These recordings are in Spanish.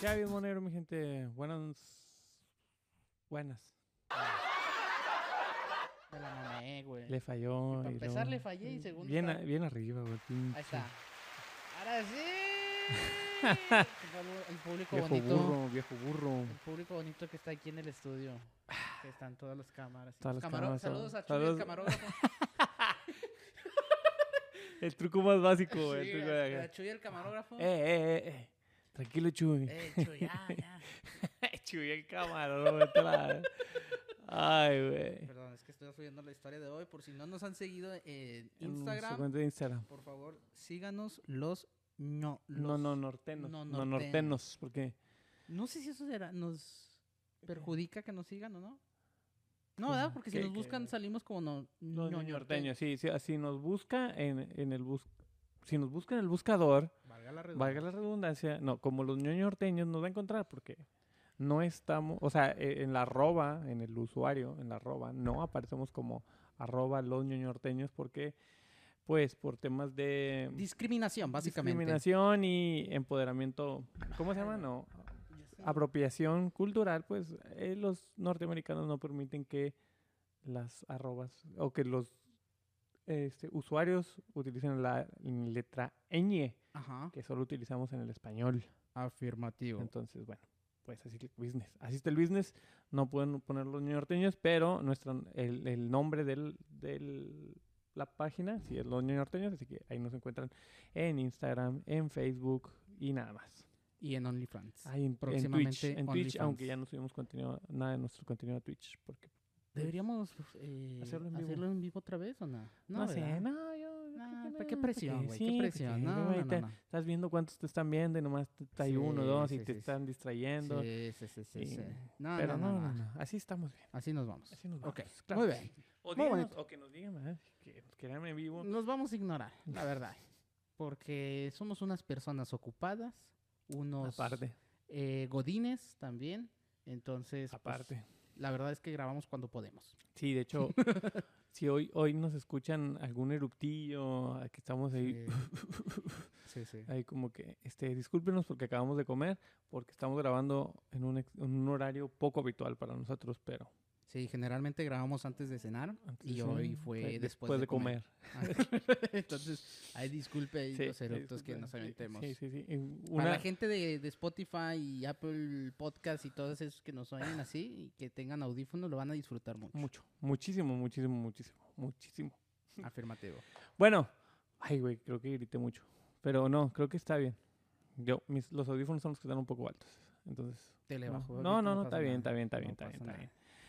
Ya bien, monero, mi gente. Buenas. Me la mamé, güey. Le falló. Para y empezar luego- le fallé y segundo Bien, está- bien arriba, güey. Ahí está. Ahora sí. El público Viejo bonito. burro, viejo burro. El público bonito que está aquí en el estudio. Que están todas las cámaras. Todas las cámaras, Saludos a Chuy, saludos. el camarógrafo. El truco más básico, güey. Sí, el truco de a acá. Chuy, el camarógrafo. Tranquilo, Chuy. Chuy, ya. Chuy, el camarón, vete a la- Ay, güey. Perdón, es que estoy subiendo la historia de hoy. Por si no nos han seguido en En su Instagram, cuenta de Instagram. por favor, síganos los Nortenos. no No, nortenos. nortenos. Porque No sé si eso nos perjudica que nos sigan o no. No, ¿verdad? Porque si ¿Qué- nos qué? buscan salimos como los ñoñorteños. norteños, sí. Así nos busca en el si nos busca en el buscador, Valga la redundancia. valga la redundancia, no, como los ñoñorteños nos va a encontrar porque no estamos, o sea, en la arroba, en el usuario, en la arroba, no aparecemos como arroba los ñoñorteños porque, pues, por temas de Discriminación, básicamente. discriminación y empoderamiento, ¿cómo se llama? No, Ya sé. apropiación cultural, pues los norteamericanos no permiten que las arrobas o que los usuarios utilicen la letra ñ, Ajá. que solo utilizamos en el español. Afirmativo. Entonces, bueno, pues así es el business. Así está el business. No pueden poner los norteños, pero el nombre de la página sí es los norteños, así que ahí nos encuentran en Instagram, en Facebook y nada más. Y en OnlyFans. Ahí en Próximamente Twitch, OnlyFans. aunque ya no subimos nada de nuestro contenido a Twitch, porque ¿Deberíamos hacerlo en vivo. otra vez o no? no sé, ¿verdad? no, yo Nah, creo que ¿para qué no, presión, porque güey? sí, ¿Qué porque presión? No, luego no, ahí no, te- no. Estás viendo cuántos te están viendo y nomás hay Sí, uno, dos y sí, te sí, están distrayendo. Sí. y- Sí. No, Pero no, no, así estamos bien. Así nos vamos. Así nos vamos. Ok, claro muy que bien. sí. O, Muy díganos- bonito. o que nos digan, ¿verdad? Que nos quieran en vivo. Nos vamos a ignorar, la verdad. Porque somos unas personas ocupadas, unos Aparte, godines también. Entonces, pues, aparte. la verdad es que grabamos cuando podemos. Sí, de hecho, si hoy nos escuchan algún eructillo, que estamos ahí, Sí. ahí como que, discúlpenos porque acabamos de comer, porque estamos grabando en un horario poco habitual para nosotros, pero Sí, generalmente grabamos antes de cenar antes y de hoy cenar, fue después de comer. Entonces, ahí disculpe ahí Sí, los eructos sí, que nos sí, aventemos. Sí. Para la gente de Spotify y Apple Podcast y todos esos que nos oyen así y que tengan audífonos, lo van a disfrutar mucho. Muchísimo. Afirmativo. Bueno, ay, güey, creo que grité mucho. Pero no, creo que está bien. Los audífonos son los que están un poco altos. Entonces. Te le bajo. No, ahorita está pasa bien, nada. está bien. No pasa nada.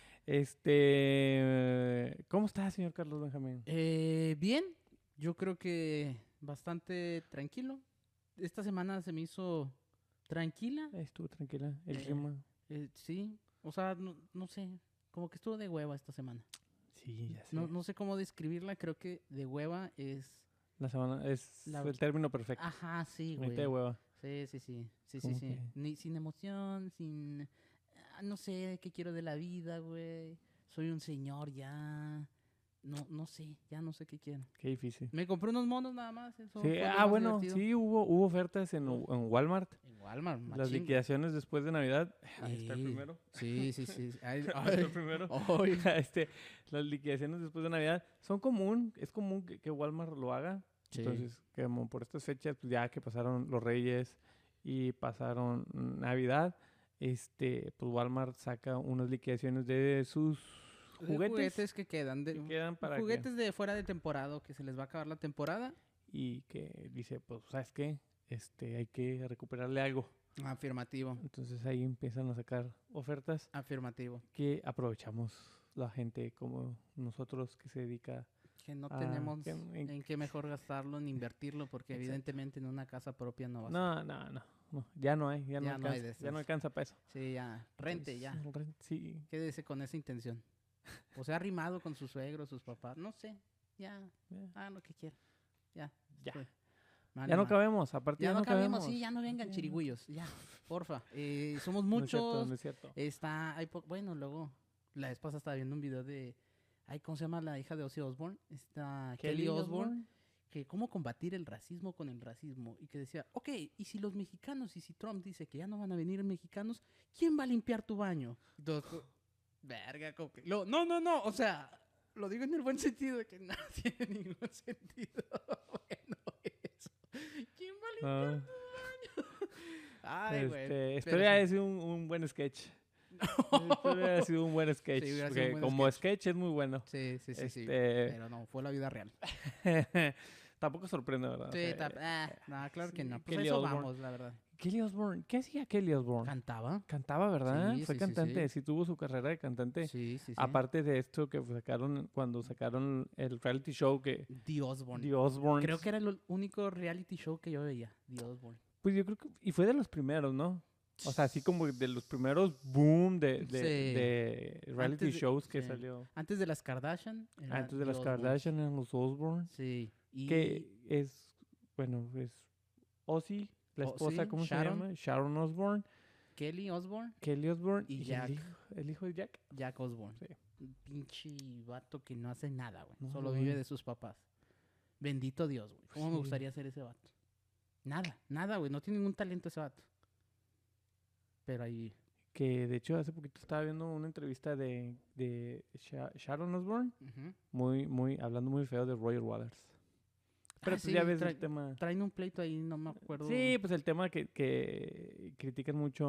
¿Cómo está, señor Carlos Benjamín? Bien, yo creo que bastante tranquilo. Esta semana se me hizo tranquila. Estuvo tranquila. El Eh, clima. Sí, o sea, no sé, como que estuvo de hueva esta semana. Sí, ya sé. No sé cómo describirla, creo que de hueva es... La semana es La- el término perfecto. Ajá, sí, Ahorita güey. de hueva. Sí. Como que- Sin emoción, sin... no sé qué quiero de la vida, güey. Soy un señor ya. No sé, ya no sé qué quiero. Qué difícil. Me compré unos monos nada más. Eso Sí, fue lo más bueno, divertido. sí, hubo ofertas en Walmart. En Walmart, Las machín. liquidaciones después de Navidad. Ahí está el Sí. primero. Sí. Ahí Ay, está el primero. ay. Las liquidaciones después de Navidad son común. Es común que Walmart lo haga. Sí. Entonces, como por estas fechas, pues ya que pasaron los Reyes y pasaron Navidad, pues Walmart saca unas liquidaciones de sus juguetes Que quedan. que quedan para Juguetes de fuera de temporada o que se les va a acabar la temporada. y que dice, pues, ¿sabes qué? Hay que recuperarle algo. Afirmativo. Entonces ahí empiezan a sacar ofertas Afirmativo. que aprovechamos la gente como nosotros que se dedica. Que no Ah, tenemos que- en qué mejor gastarlo ni invertirlo porque Exacto. evidentemente en una casa propia no va a ser. No, ya no hay, Ya no hay alcanza, de ya no esas. alcanza para eso. Sí, ya. Rente, ya. Sí, Quédese con esa intención. O sea, arrimado con sus suegros, sus papás. No sé. Ya. ya. Hagan lo que quieran. Ya. Ya. Fue. Ya no cabemos, aparte Ya no cabemos, cabemos. sí, ya no vengan Ya. chirigüillos. Ya, porfa. Somos No es cierto, muchos. no es cierto. Bueno, luego, la vez pasada estaba viendo un video de. Ay, ¿cómo se llama la hija de Ozzy Osbourne? Está Kelly Osbourne. que cómo combatir el racismo con el racismo. Y que decía, ok, y si los mexicanos, y si Trump dice que ya no van a venir mexicanos, ¿quién va a limpiar tu baño? Y todos, verga, como que... No, o sea, lo digo en el buen sentido de que no tiene ningún sentido. Bueno, eso. ¿Quién va a limpiar Ah, tu baño? Ay, güey. espero pero haya sí. sido un buen sketch. Espero haya sido un buen sketch. Sí, hubiera sido un Porque buen como sketch. sketch es muy bueno. Sí. Este, Pero no, fue la vida real. tampoco sorprende, ¿verdad? O Sí, sea, no, claro que sí, no. Pues a Kelly eso Osbourne. vamos, la verdad. Kelly Osbourne. ¿Qué hacía Kelly Osbourne? ¿Cantaba? Cantaba, ¿verdad? Sí, Fue sí, sí, cantante. sí. Sí tuvo su carrera de cantante. Sí. Aparte de esto que sacaron, cuando sacaron el reality show que The Osbourne. The Osbournes. Creo que era el único reality show que yo veía, The Osbourne. Pues yo creo que... Y fue de los primeros, ¿no? O sea, así como de los primeros boom de reality Antes de- shows que sí. salió. Antes de las Kardashian. era Antes de The las Osbournes. Kardashian eran los Osbourne. Sí. Y Que es, bueno, es Ozzy, la esposa, sí, ¿cómo Sharon. se llama? Sharon Osbourne, Kelly Osbourne, Kelly Osbourne Y y Jack. el hijo de Jack. Jack Osbourne. Sí. Un pinche vato que no hace nada, güey. No, Solo güey. vive de sus papás. Bendito Dios, güey. ¿Cómo me Sí. gustaría ser ese vato? Nada, güey. No tiene ningún talento ese vato. Pero ahí... Que de hecho hace poquito estaba viendo una entrevista de Sharon Osbourne, hablando muy feo de Roger Waters. Pero pues sí, ya ves el tema. traen un pleito ahí, no me acuerdo. Sí, pues el tema que critican mucho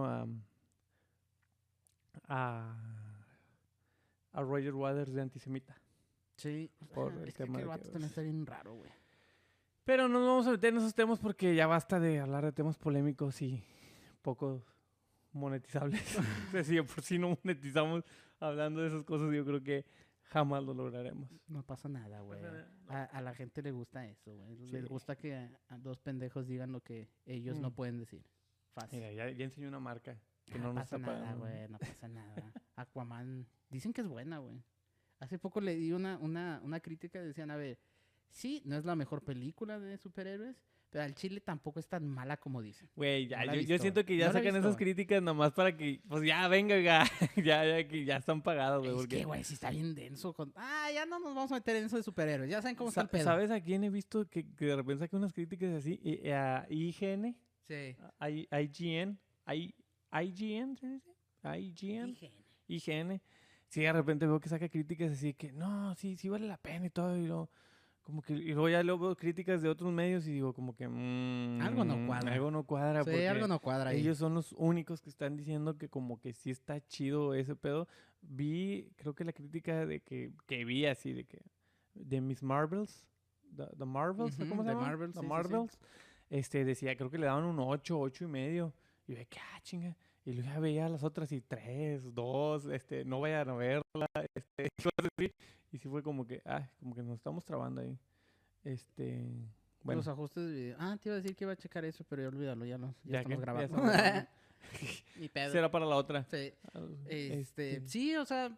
a Roger Waters de antisemita. Sí. Por el Es que tema el de vato que, también pues, está bien raro, güey. Pero no nos vamos a meter en esos temas porque ya basta de hablar de temas polémicos y poco monetizables. O sea, si de por sí no monetizamos hablando de esas cosas, yo creo que jamás lo lograremos. No pasa nada, güey. A la gente le gusta eso, güey. Sí. Les gusta que a dos pendejos digan lo que ellos no Mm. pueden decir. Fácil. Mira, ya enseñó una marca que No no nos pasa está nada, pagando. güey. No pasa nada. Aquaman. Dicen que es buena, güey. Hace poco le di una crítica. Decían, a ver, sí, no es la mejor película de superhéroes, pero al chile tampoco es tan mala como dicen. Güey, ya, No la he yo visto. siento que ya No la he sacan esas visto. críticas nomás para que, pues ya, venga, oiga, que ya están pagados, güey. Es porque que, güey, sí está bien denso. Ya no nos vamos a meter en eso de superhéroes. Ya saben cómo está el pedo. ¿Sabes a quién he visto que de repente saca unas críticas así? A IGN, Sí. IGN, IGN, ¿se dice? IGN, Dije. IGN. Sí, de repente veo que saca críticas así que no, sí vale la pena y todo. Y luego, como que, y luego ya luego veo críticas de otros medios y digo como que Algo no cuadra. Algo no cuadra Sí, porque algo no cuadra ahí. ellos son los únicos que están diciendo que como que sí está chido ese pedo. Creo que la crítica que vi así de Miss Marvels, The Marvels, Ujú, ¿cómo se The llama? Marvels, The sí, sí, sí. Marvels. Decía, creo que le daban un 8, 8.5. Y yo, ¿qué chinga? Y luego ya veía las otras y 3, 2, no vayan a verla, cosas así. Y sí fue como que nos estamos trabando ahí. Bueno, Los ajustes de video. Te iba a decir que iba a checar eso, pero ya olvídalo, ya ya estamos que- ya grabando. estamos grabando. Ni pedo. será para la otra. Sí. Ah, Sí, o sea,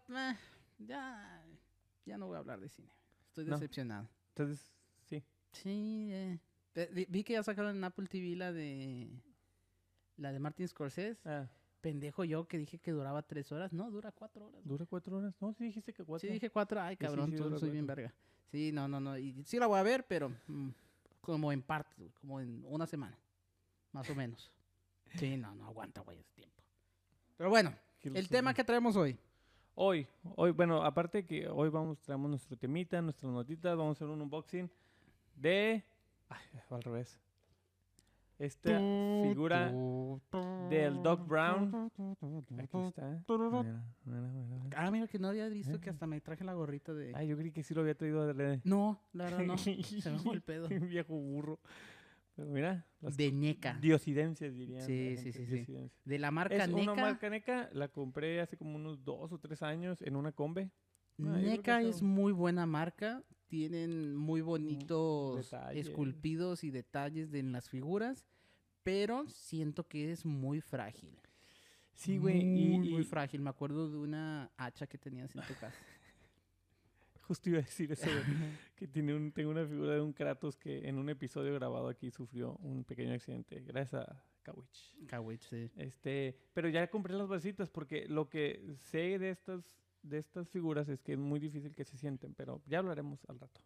ya no voy a hablar de cine. Estoy No. decepcionado. Entonces, sí. Sí, vi que ya sacaron en Apple TV la de Martin Scorsese. Pendejo yo que dije que duraba 3 horas. No, dura 4 horas. ¿Dura 4 horas? No, sí dijiste que 4. Sí, dije 4. Ay, Sí, sí, cabrón, sí, tú dura soy bien 4. verga. Sí, no. Y sí la voy a ver, pero como en partes, güey, como en una semana. Más o menos. Sí, no aguanta, güey, ese tiempo. Pero bueno, el tema que traemos hoy. Hoy, bueno, aparte que hoy traemos nuestro temita, nuestras notitas, vamos a hacer un unboxing de... Ay, al revés. Esta figura del Doc Brown. Aquí está. Mira. Mira que no había visto que hasta me traje la gorrita de... Ay, yo creí que sí lo había traído de No, la verdad no. Se me fue el pedo. Un viejo burro. Pero mira, las De NECA. diosidencias dirían. Sí, la sí, gente, sí. diosidencias. De la marca Es una NECA. marca NECA, la compré hace como unos 2 o 3 años en una Combe. yo creo que NECA eso- es muy buena marca. Tienen muy bonitos detalles. esculpidos y detalles en las figuras. Pero siento que es muy frágil. Sí, güey. Muy frágil. Me acuerdo de una hacha que tenías en tu casa. Justo iba a decir eso, güey, que tengo una figura de un Kratos que en un episodio grabado aquí sufrió un pequeño accidente. Gracias a Kawich. Kawich, sí. Pero ya compré las bolsitas porque lo que sé de estas figuras es que es muy difícil que se sienten, pero ya hablaremos al rato.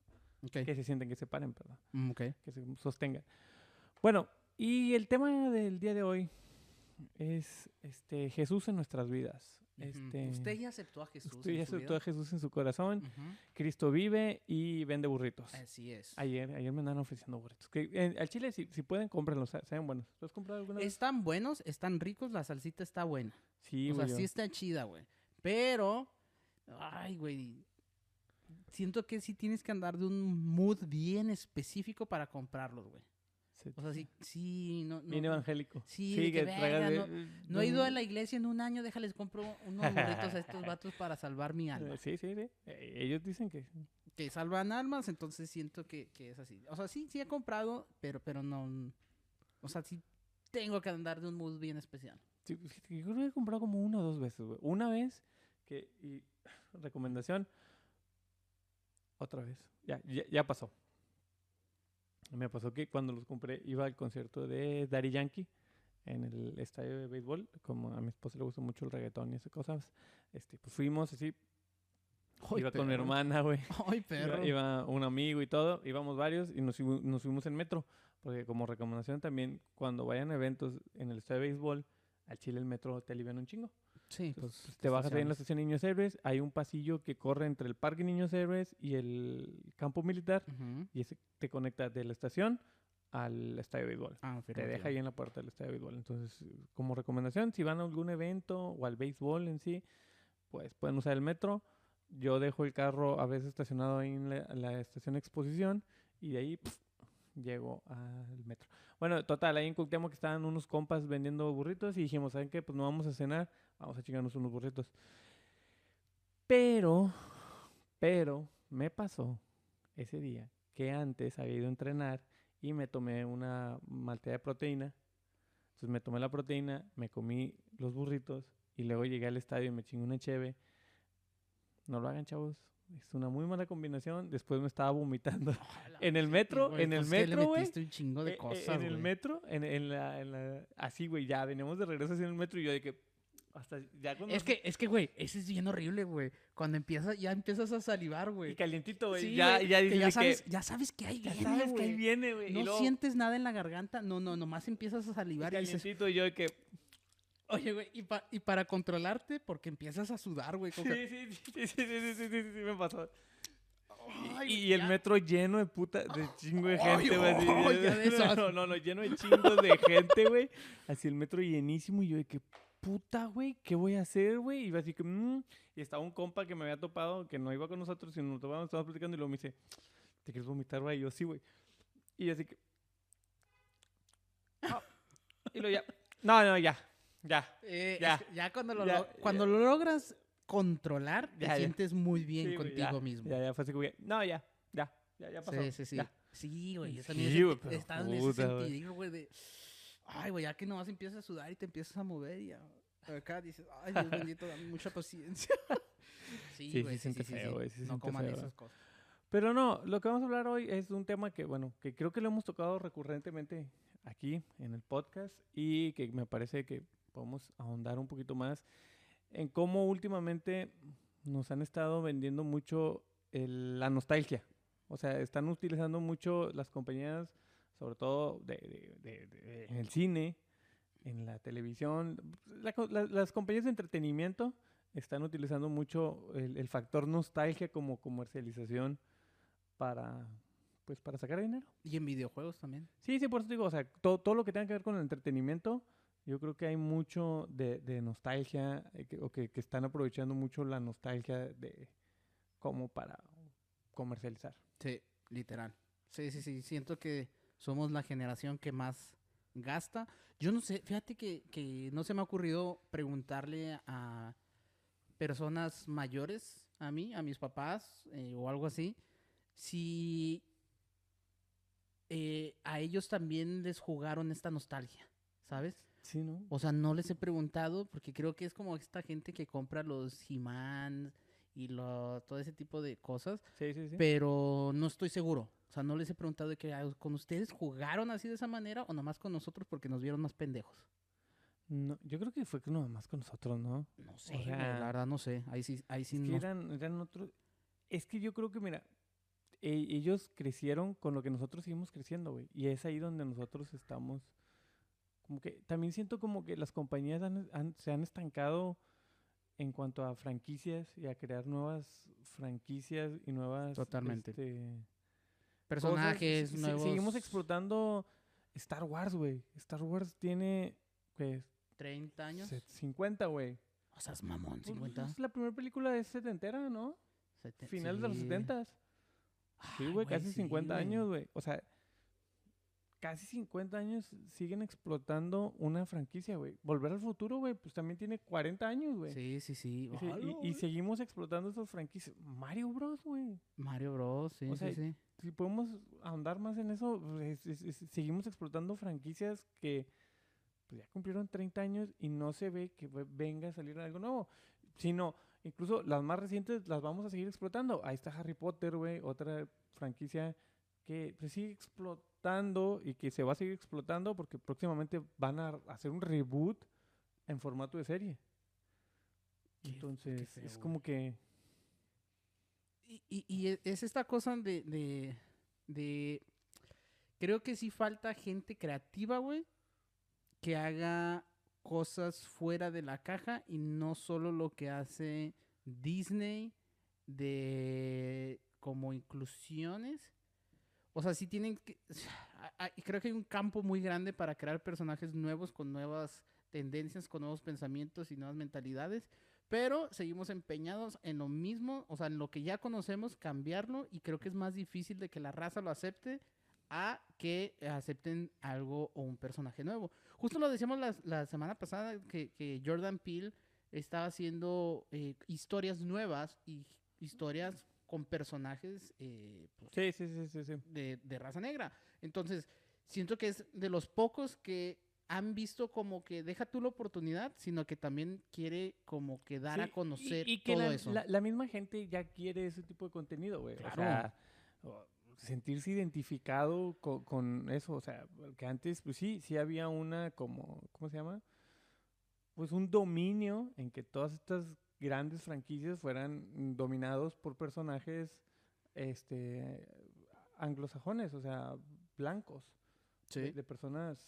Ok. que se sienten, que se paren, perdón, Ok. que se sostengan. Bueno, y el tema del día de hoy es Jesús en nuestras vidas. Ujú. Usted ya aceptó a Jesús Usted en ya su aceptó vida. a Jesús en su corazón. Ujú. Cristo vive y vende burritos. Así es. Ayer me andaban ofreciendo burritos. Al chile, si pueden, cómprenlos. Sean buenos. ¿Los has comprado alguna vez? Están buenos, están ricos, la salsita está buena. Sí, O sea, güey. sí está chida, güey. Pero, ay, güey, siento que sí tienes que andar de un mood bien específico para comprarlos, güey. O sea, sí, no. Bien evangélico. Sí, de que traigas verga, no he ido a la iglesia en un año, déjales compro unos burritos a estos vatos para salvar mi alma. Sí. Ellos dicen que... Que salvan almas, entonces siento que es así. O sea, sí he comprado, pero no. O sea, sí tengo que andar de un mood bien especial. Sí, yo creo que he comprado como 1 o 2 veces, güey. Una vez recomendación, otra vez. Ya pasó. Me pasó que cuando los compré iba al concierto de Daddy Yankee en el estadio de béisbol. Como a mi esposa le gusta mucho el reggaetón y esas cosas, pues fuimos así. Iba con mi hermana, güey. Ay, perro. Iba un amigo y todo. Íbamos varios y nos fuimos en metro. Porque como recomendación también, cuando vayan a eventos en el estadio de béisbol, al chile el metro te alivian un chingo. Sí, Entonces, pues te bajas ahí en la estación Niños Héroes. Hay un pasillo que corre entre el Parque Niños Héroes y el campo militar. Ujú. Y ese te conecta de la estación al estadio de béisbol. Ah, Te deja ahí en la puerta del estadio de béisbol. Entonces, como recomendación, si van a algún evento o al béisbol en sí, pues pueden usar el metro. Yo dejo el carro a veces estacionado ahí en la estación Exposición y de ahí llego al metro. Bueno, total, ahí en Cuauhtémoc que estaban unos compas vendiendo burritos y dijimos, ¿saben qué? Pues no vamos a cenar, vamos a chingarnos unos burritos. Pero me pasó ese día que antes había ido a entrenar y me tomé una malteada de proteína. Entonces me tomé la proteína, me comí los burritos y luego llegué al estadio y me chingué una cheve. No lo hagan, chavos. Es una muy mala combinación. Después me estaba vomitando. En el metro, güey, le güey. metiste un chingo de cosas, En el güey. metro, en la... Así, güey, ya veníamos de regreso así en el metro y yo de que... Hasta ya cuando... Es que, güey, ese es bien horrible, güey. Cuando ya empiezas a salivar, güey. Y calientito, güey. Sí, ya güey, dices que... ya sabes que ahí Ya viene, sabes que ahí güey. viene, güey. No y luego, sientes nada en la garganta. No, nomás empiezas a salivar y dices, calientito y yo de que... oye, güey, y para controlarte, porque empiezas a sudar, güey. Sí, me pasó. Ay, Y el metro lleno de de chingo de Ay, gente, güey. ay, ya de esas. No, lleno de chingos de gente, güey. Así el metro llenísimo y yo de que puta, güey, ¿qué voy a hacer, güey? Y iba así que, Y estaba un compa que me había topado, que no iba con nosotros, sino nos topábamos, estábamos platicando y luego me dice, ¿te quieres vomitar, güey? Y yo, sí, güey. Y yo así que... Y luego ya... No, ya. Es que ya cuando Ya. lo logras controlar, te Ya. sientes muy bien Sí, güey, contigo mismo. Ya, fue así como que, no, ya pasó. Sí. Ya. Sí, güey. Yo Sí, también güey, pero estaba en ese puta, güey. sentido, güey, de... Ay, güey, ya que nomás empiezas a sudar y te empiezas a mover y ya... Acá dices, ay, Dios bendito, dame mucha paciencia. Sí, siente feo, güey, sí No siente coman feo. esas cosas. Pero no, lo que vamos a hablar hoy es un tema que, bueno, que creo que lo hemos tocado recurrentemente aquí en el podcast y que me parece que podemos ahondar un poquito más en cómo últimamente nos han estado vendiendo mucho la nostalgia. O sea, están utilizando mucho las compañías, sobre todo en el cine, en la televisión. Las compañías de entretenimiento están utilizando mucho el factor nostalgia como comercialización para sacar dinero. Y en videojuegos también. Sí, por eso digo, o sea, todo lo que tenga que ver con el entretenimiento, yo creo que hay mucho de nostalgia, que están aprovechando mucho la nostalgia como para comercializar. Sí, literal. Sí. Siento que somos la generación que más gasta. Yo no sé, fíjate que no se me ha ocurrido preguntarle a personas mayores, a mis papás o algo así, si a ellos también les jugaron esta nostalgia, ¿sabes? Sí, ¿no? O sea, no les he preguntado porque creo que es como esta gente que compra los He-Man y todo ese tipo de cosas, Sí. pero no estoy seguro. O sea, no les he preguntado de que con ustedes jugaron así de esa manera o nomás con nosotros porque nos vieron más pendejos. No, yo creo que fue nada más con nosotros, ¿no? No sé, O sea, güey, la verdad no sé. Ahí sí Es que no. eran otros. Es que yo creo que, mira, ellos crecieron con lo que nosotros seguimos creciendo, güey. Y es ahí donde nosotros estamos. Como que también siento como que las compañías se han estancado en cuanto a franquicias y a crear nuevas franquicias y nuevas Totalmente. cosas. Personajes nuevos. Seguimos explotando Star Wars, güey. Star Wars tiene, pues, 30 años. 50, güey. O sea, es mamón, Pues, 50. la primera película es setentera, ¿no? Finales de los 70. Sí, güey, casi 50 años, güey. O sea, casi 50 años siguen explotando una franquicia, güey. Volver al futuro, güey, pues también tiene 40 años, güey. Sí, sí, sí. Y, Ojalá, y güey. seguimos explotando esas franquicias. Mario Bros, güey. Mario Bros, sí, O sea, sí, sí. Si podemos ahondar más en eso, pues, seguimos explotando franquicias que pues, ya cumplieron 30 años y no se ve que venga a salir algo nuevo. Sino, incluso las más recientes las vamos a seguir explotando. Ahí está Harry Potter, güey, otra franquicia que se sigue explotando y que se va a seguir explotando porque próximamente van a hacer un reboot en formato de serie. Entonces, feo, es güey. como que... Y es esta cosa de... Creo que sí falta gente creativa, güey, que haga cosas fuera de la caja y no solo lo que hace Disney de como inclusiones. O sea, sí tienen que... Creo que hay un campo muy grande para crear personajes nuevos con nuevas tendencias, con nuevos pensamientos y nuevas mentalidades. Pero seguimos empeñados en lo mismo, o sea, en lo que ya conocemos, cambiarlo. Y creo que es más difícil de que la raza lo acepte a que acepten algo o un personaje nuevo. Justo lo decíamos la semana pasada, que Jordan Peele estaba haciendo historias nuevas y historias con personajes pues, Sí. de raza negra. Entonces, siento que es de los pocos que han visto como que deja tú la oportunidad, sino que también quiere como que dar Sí, a conocer y que todo eso. la misma gente ya quiere ese tipo de contenido, güey. Claro. O sea, sentirse identificado con eso. O sea, que antes, pues sí había una como, ¿cómo se llama? Pues un dominio en que todas estas grandes franquicias fueran dominados por personajes anglosajones, o sea, blancos, de personas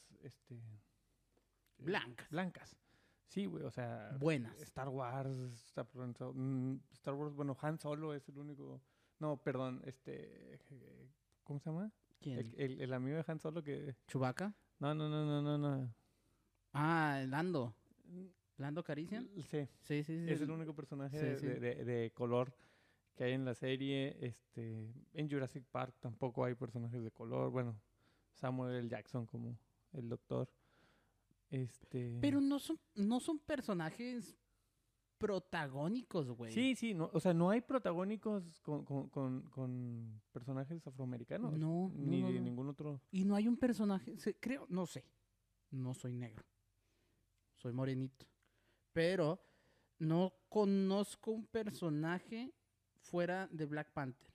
Blancas. Sí, güey, o sea, Buenas. Star Wars, Star Wars, bueno, Han Solo es el único, no, perdón, ¿cómo se llama? ¿Quién? El amigo de Han Solo que, ¿Chewbacca? no. Ah, Lando. ¿Lando Calrissian? Sí, Sí, sí, sí. es el único personaje Sí, sí. de color que hay en la serie. En Jurassic Park tampoco hay personajes de color. Bueno, Samuel L. Jackson como el doctor. Pero no son personajes protagónicos, güey. Sí, no, o sea, no hay protagónicos con personajes afroamericanos. No, Ni no, de no. ningún otro. Y no hay un personaje, creo, no sé. No soy negro. Soy morenito. Pero no conozco un personaje fuera de Black Panther.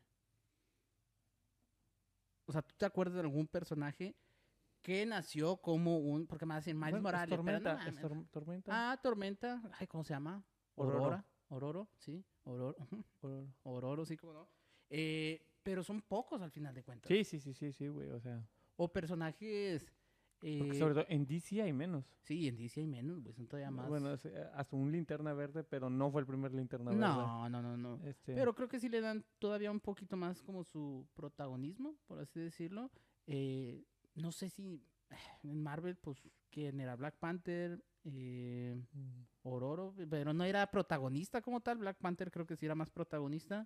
O sea, ¿tú te acuerdas de algún personaje que nació como un... Porque me hacen Miles Bueno, Morales. Tormenta, pero no mames. Tormenta. Ah, Tormenta. Ay, ¿cómo se llama? Ororo. Ororo, sí. Ororo, sí, cómo no. Pero son pocos al final de cuentas. Sí, güey, o sea. O personajes... Porque sobre todo en DC hay menos. Sí, en DC hay menos, güey. Son todavía más... Bueno, hasta un Linterna Verde, pero no fue el primer Linterna Verde. No. Pero creo que sí le dan todavía un poquito más como su protagonismo, por así decirlo. No sé si en Marvel, pues, ¿quién era? Black Panther, Ororo, pero no era protagonista como tal. Black Panther creo que sí era más protagonista.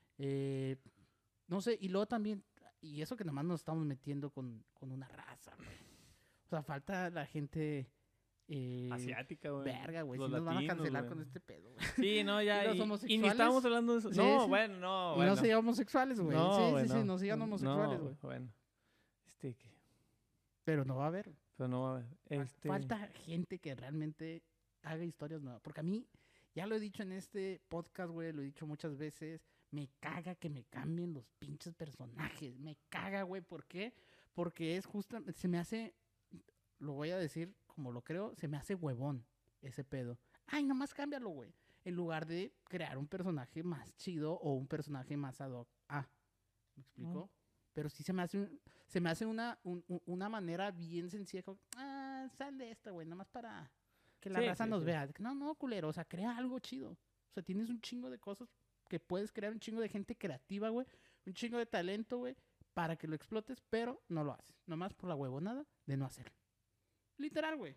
No sé, y luego también, y eso que nomás nos estamos metiendo con una raza, güey. O sea, falta la gente... asiática, güey. Verga, güey. Los Si nos van a latinos, cancelar güey. con este pedo, güey. Sí, no, ya. ¿Y los Y ni homosexuales? estábamos hablando de eso. Sí, No, sí. bueno, no. Y Bueno. no se llaman homosexuales, güey. No, sí, bueno. no se llaman homosexuales, güey. Bueno. Que- Pero no va a haber. Pero no va a haber. Falta gente que realmente haga historias nuevas. Porque a mí, ya lo he dicho en este podcast, güey, lo he dicho muchas veces, me caga que me cambien los pinches personajes. Me caga, güey. ¿Por qué? Porque es justo, se me hace, lo voy a decir como lo creo, se me hace huevón ese pedo. Ay, nomás cámbialo, güey. En lugar de crear un personaje más chido o un personaje más ad hoc. ¿Me explico? Pero sí se me hace una manera bien sencilla. Como, sal de esta, güey, nada más para que la Sí, raza sí, nos sí. vea. No, culero, o sea, crea algo chido. O sea, tienes un chingo de cosas que puedes crear, un chingo de gente creativa, güey, un chingo de talento, güey, para que lo explotes, pero no lo haces. Nomás por la huevonada de no hacerlo. Literal, güey.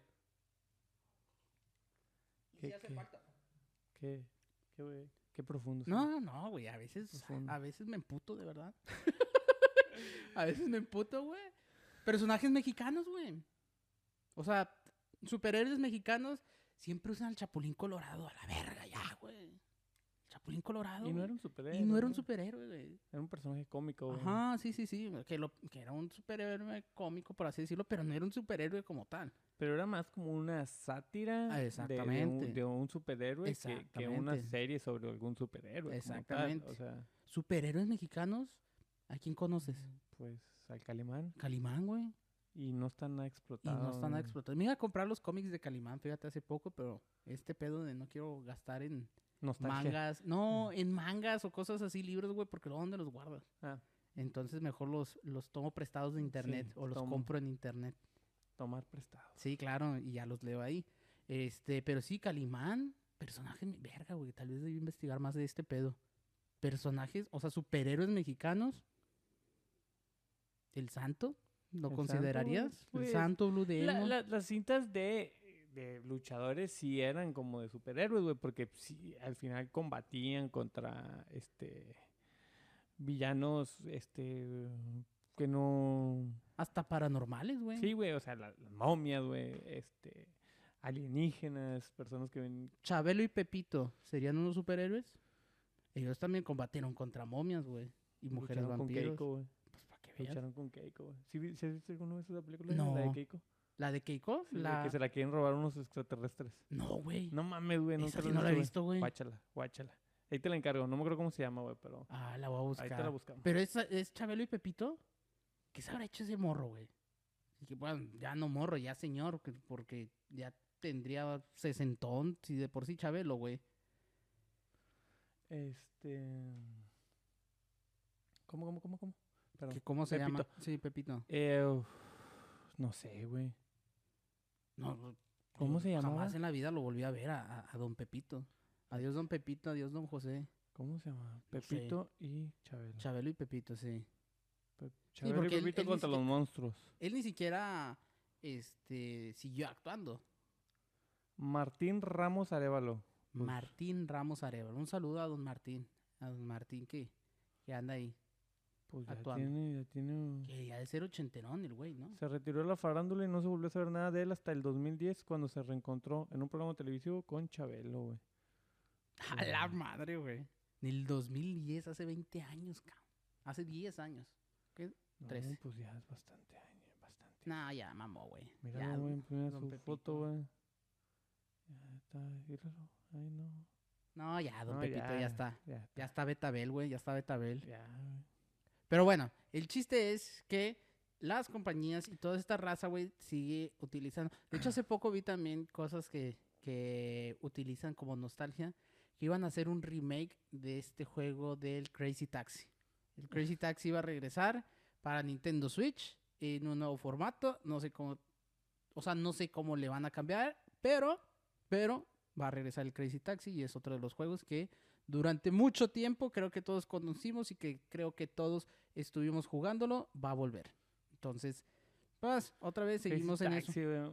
Y ¿Qué, sí hace qué, falta. qué, qué profundo? No, güey, a veces Profundo. me emputo, de verdad. A veces me emputo, güey. Personajes mexicanos, güey. O sea, superhéroes mexicanos siempre usan al Chapulín Colorado a la verga ya, güey. Chapulín Colorado. Y no güey. era un superhéroe. Y no era un ¿no? superhéroe, güey. Era un personaje cómico, güey. Ajá, sí. Que era un superhéroe cómico, por así decirlo, pero no era un superhéroe como tal. Pero era más como una sátira Exactamente. de un superhéroe que una Exactamente. serie sobre algún superhéroe. Exactamente. Como tal. O sea, Superhéroes mexicanos, ¿a quién conoces? pues al Calimán. Calimán, güey. Y no está nada Y explotado. no están nada explotados. Me iba a comprar los cómics de Calimán, fíjate, hace poco, pero este pedo de no quiero gastar en Nostalgia. mangas. No, en mangas o cosas así, libros, güey, porque luego ¿dónde los guardas? Ah, Entonces mejor los tomo prestados de internet Sí, o los compro en internet. tomar prestado. Sí, claro, y ya los leo ahí. Pero sí, Calimán, personaje, verga, güey, tal vez debí investigar más de este pedo. Personajes, o sea, superhéroes mexicanos. ¿El Santo? ¿Lo El Santo, considerarías? pues, el Santo, Blue Demon. Las cintas de luchadores sí eran como de superhéroes, güey, porque sí, al final combatían contra villanos que no. Hasta paranormales, güey. Sí, güey, o sea, las momias, güey, alienígenas, personas que ven. Chabelo y Pepito, ¿serían unos superhéroes? Ellos también combatieron contra momias, güey. Y mujeres Lucharon con vampiros. Keiko, güey. Pues para que veas. Lucharon con Keiko, güey. ¿Sí has visto alguna vez esa película? No. La de Keiko. ¿La de Keiko? Sí, güey, que se la quieren robar unos extraterrestres. No, güey. No mames, güey, nunca Esa sí no la he visto, güey. Guáchala. Ahí te la encargo, no me acuerdo cómo se llama, güey, pero La voy a buscar. ahí te la buscamos. Pero es Chabelo y Pepito. ¿Qué se habrá hecho ese morro, güey? Y que, bueno, ya no morro, ya señor, porque ya tendría sesentón, si de por sí Chabelo, güey. ¿Cómo? Perdón. ¿Cómo se llama? Pepito. Sí, Pepito. No sé, güey. No, ¿Cómo se llamaba? Jamás en la vida lo volví a ver a don Pepito. Adiós, don Pepito, adiós, don José. ¿Cómo se llama? No sé. Pepito y Chabelo. Chabelo y Pepito, sí. Chabelo y porque Pepito él ni contra los siquiera- monstruos. Él ni siquiera siguió actuando. Martín Ramos Arévalo. Uf. Martín Ramos Arevalo. Un saludo a don Martín. A don Martín que anda ahí. Pues ya actuando. tiene. Que ya de ser ochenterón el güey, ¿no? Se retiró de la farándula y no se volvió a saber nada de él hasta el 2010 cuando se reencontró en un programa televisivo con Chabelo, güey. A la madre, güey. En el 2010, hace 20 años, cabrón. Hace 10 años. No, 13. pues ya es bastante años, bastante. No, ya mamó, güey. Mira, Ya, güey, mira don su Pepito. foto, güey. Ya está, míralo. Ay, no. No, ya, don No, Pepito ya está. Ya está. Ya está Betabel, güey. Ya está Betabel. Ya, güey. Pero bueno, el chiste es que las compañías y toda esta raza, güey, sigue utilizando. De hecho, hace poco vi también cosas que utilizan como nostalgia, que iban a hacer un remake de este juego del Crazy Taxi. El Crazy Taxi iba a regresar para Nintendo Switch en un nuevo formato. No sé cómo, o sea, no sé cómo le van a cambiar, pero va a regresar el Crazy Taxi y es otro de los juegos que durante mucho tiempo creo que todos conocimos y que creo que todos estuvimos jugándolo, va a volver. Entonces, pues, otra vez seguimos en eso. Taxi, güey.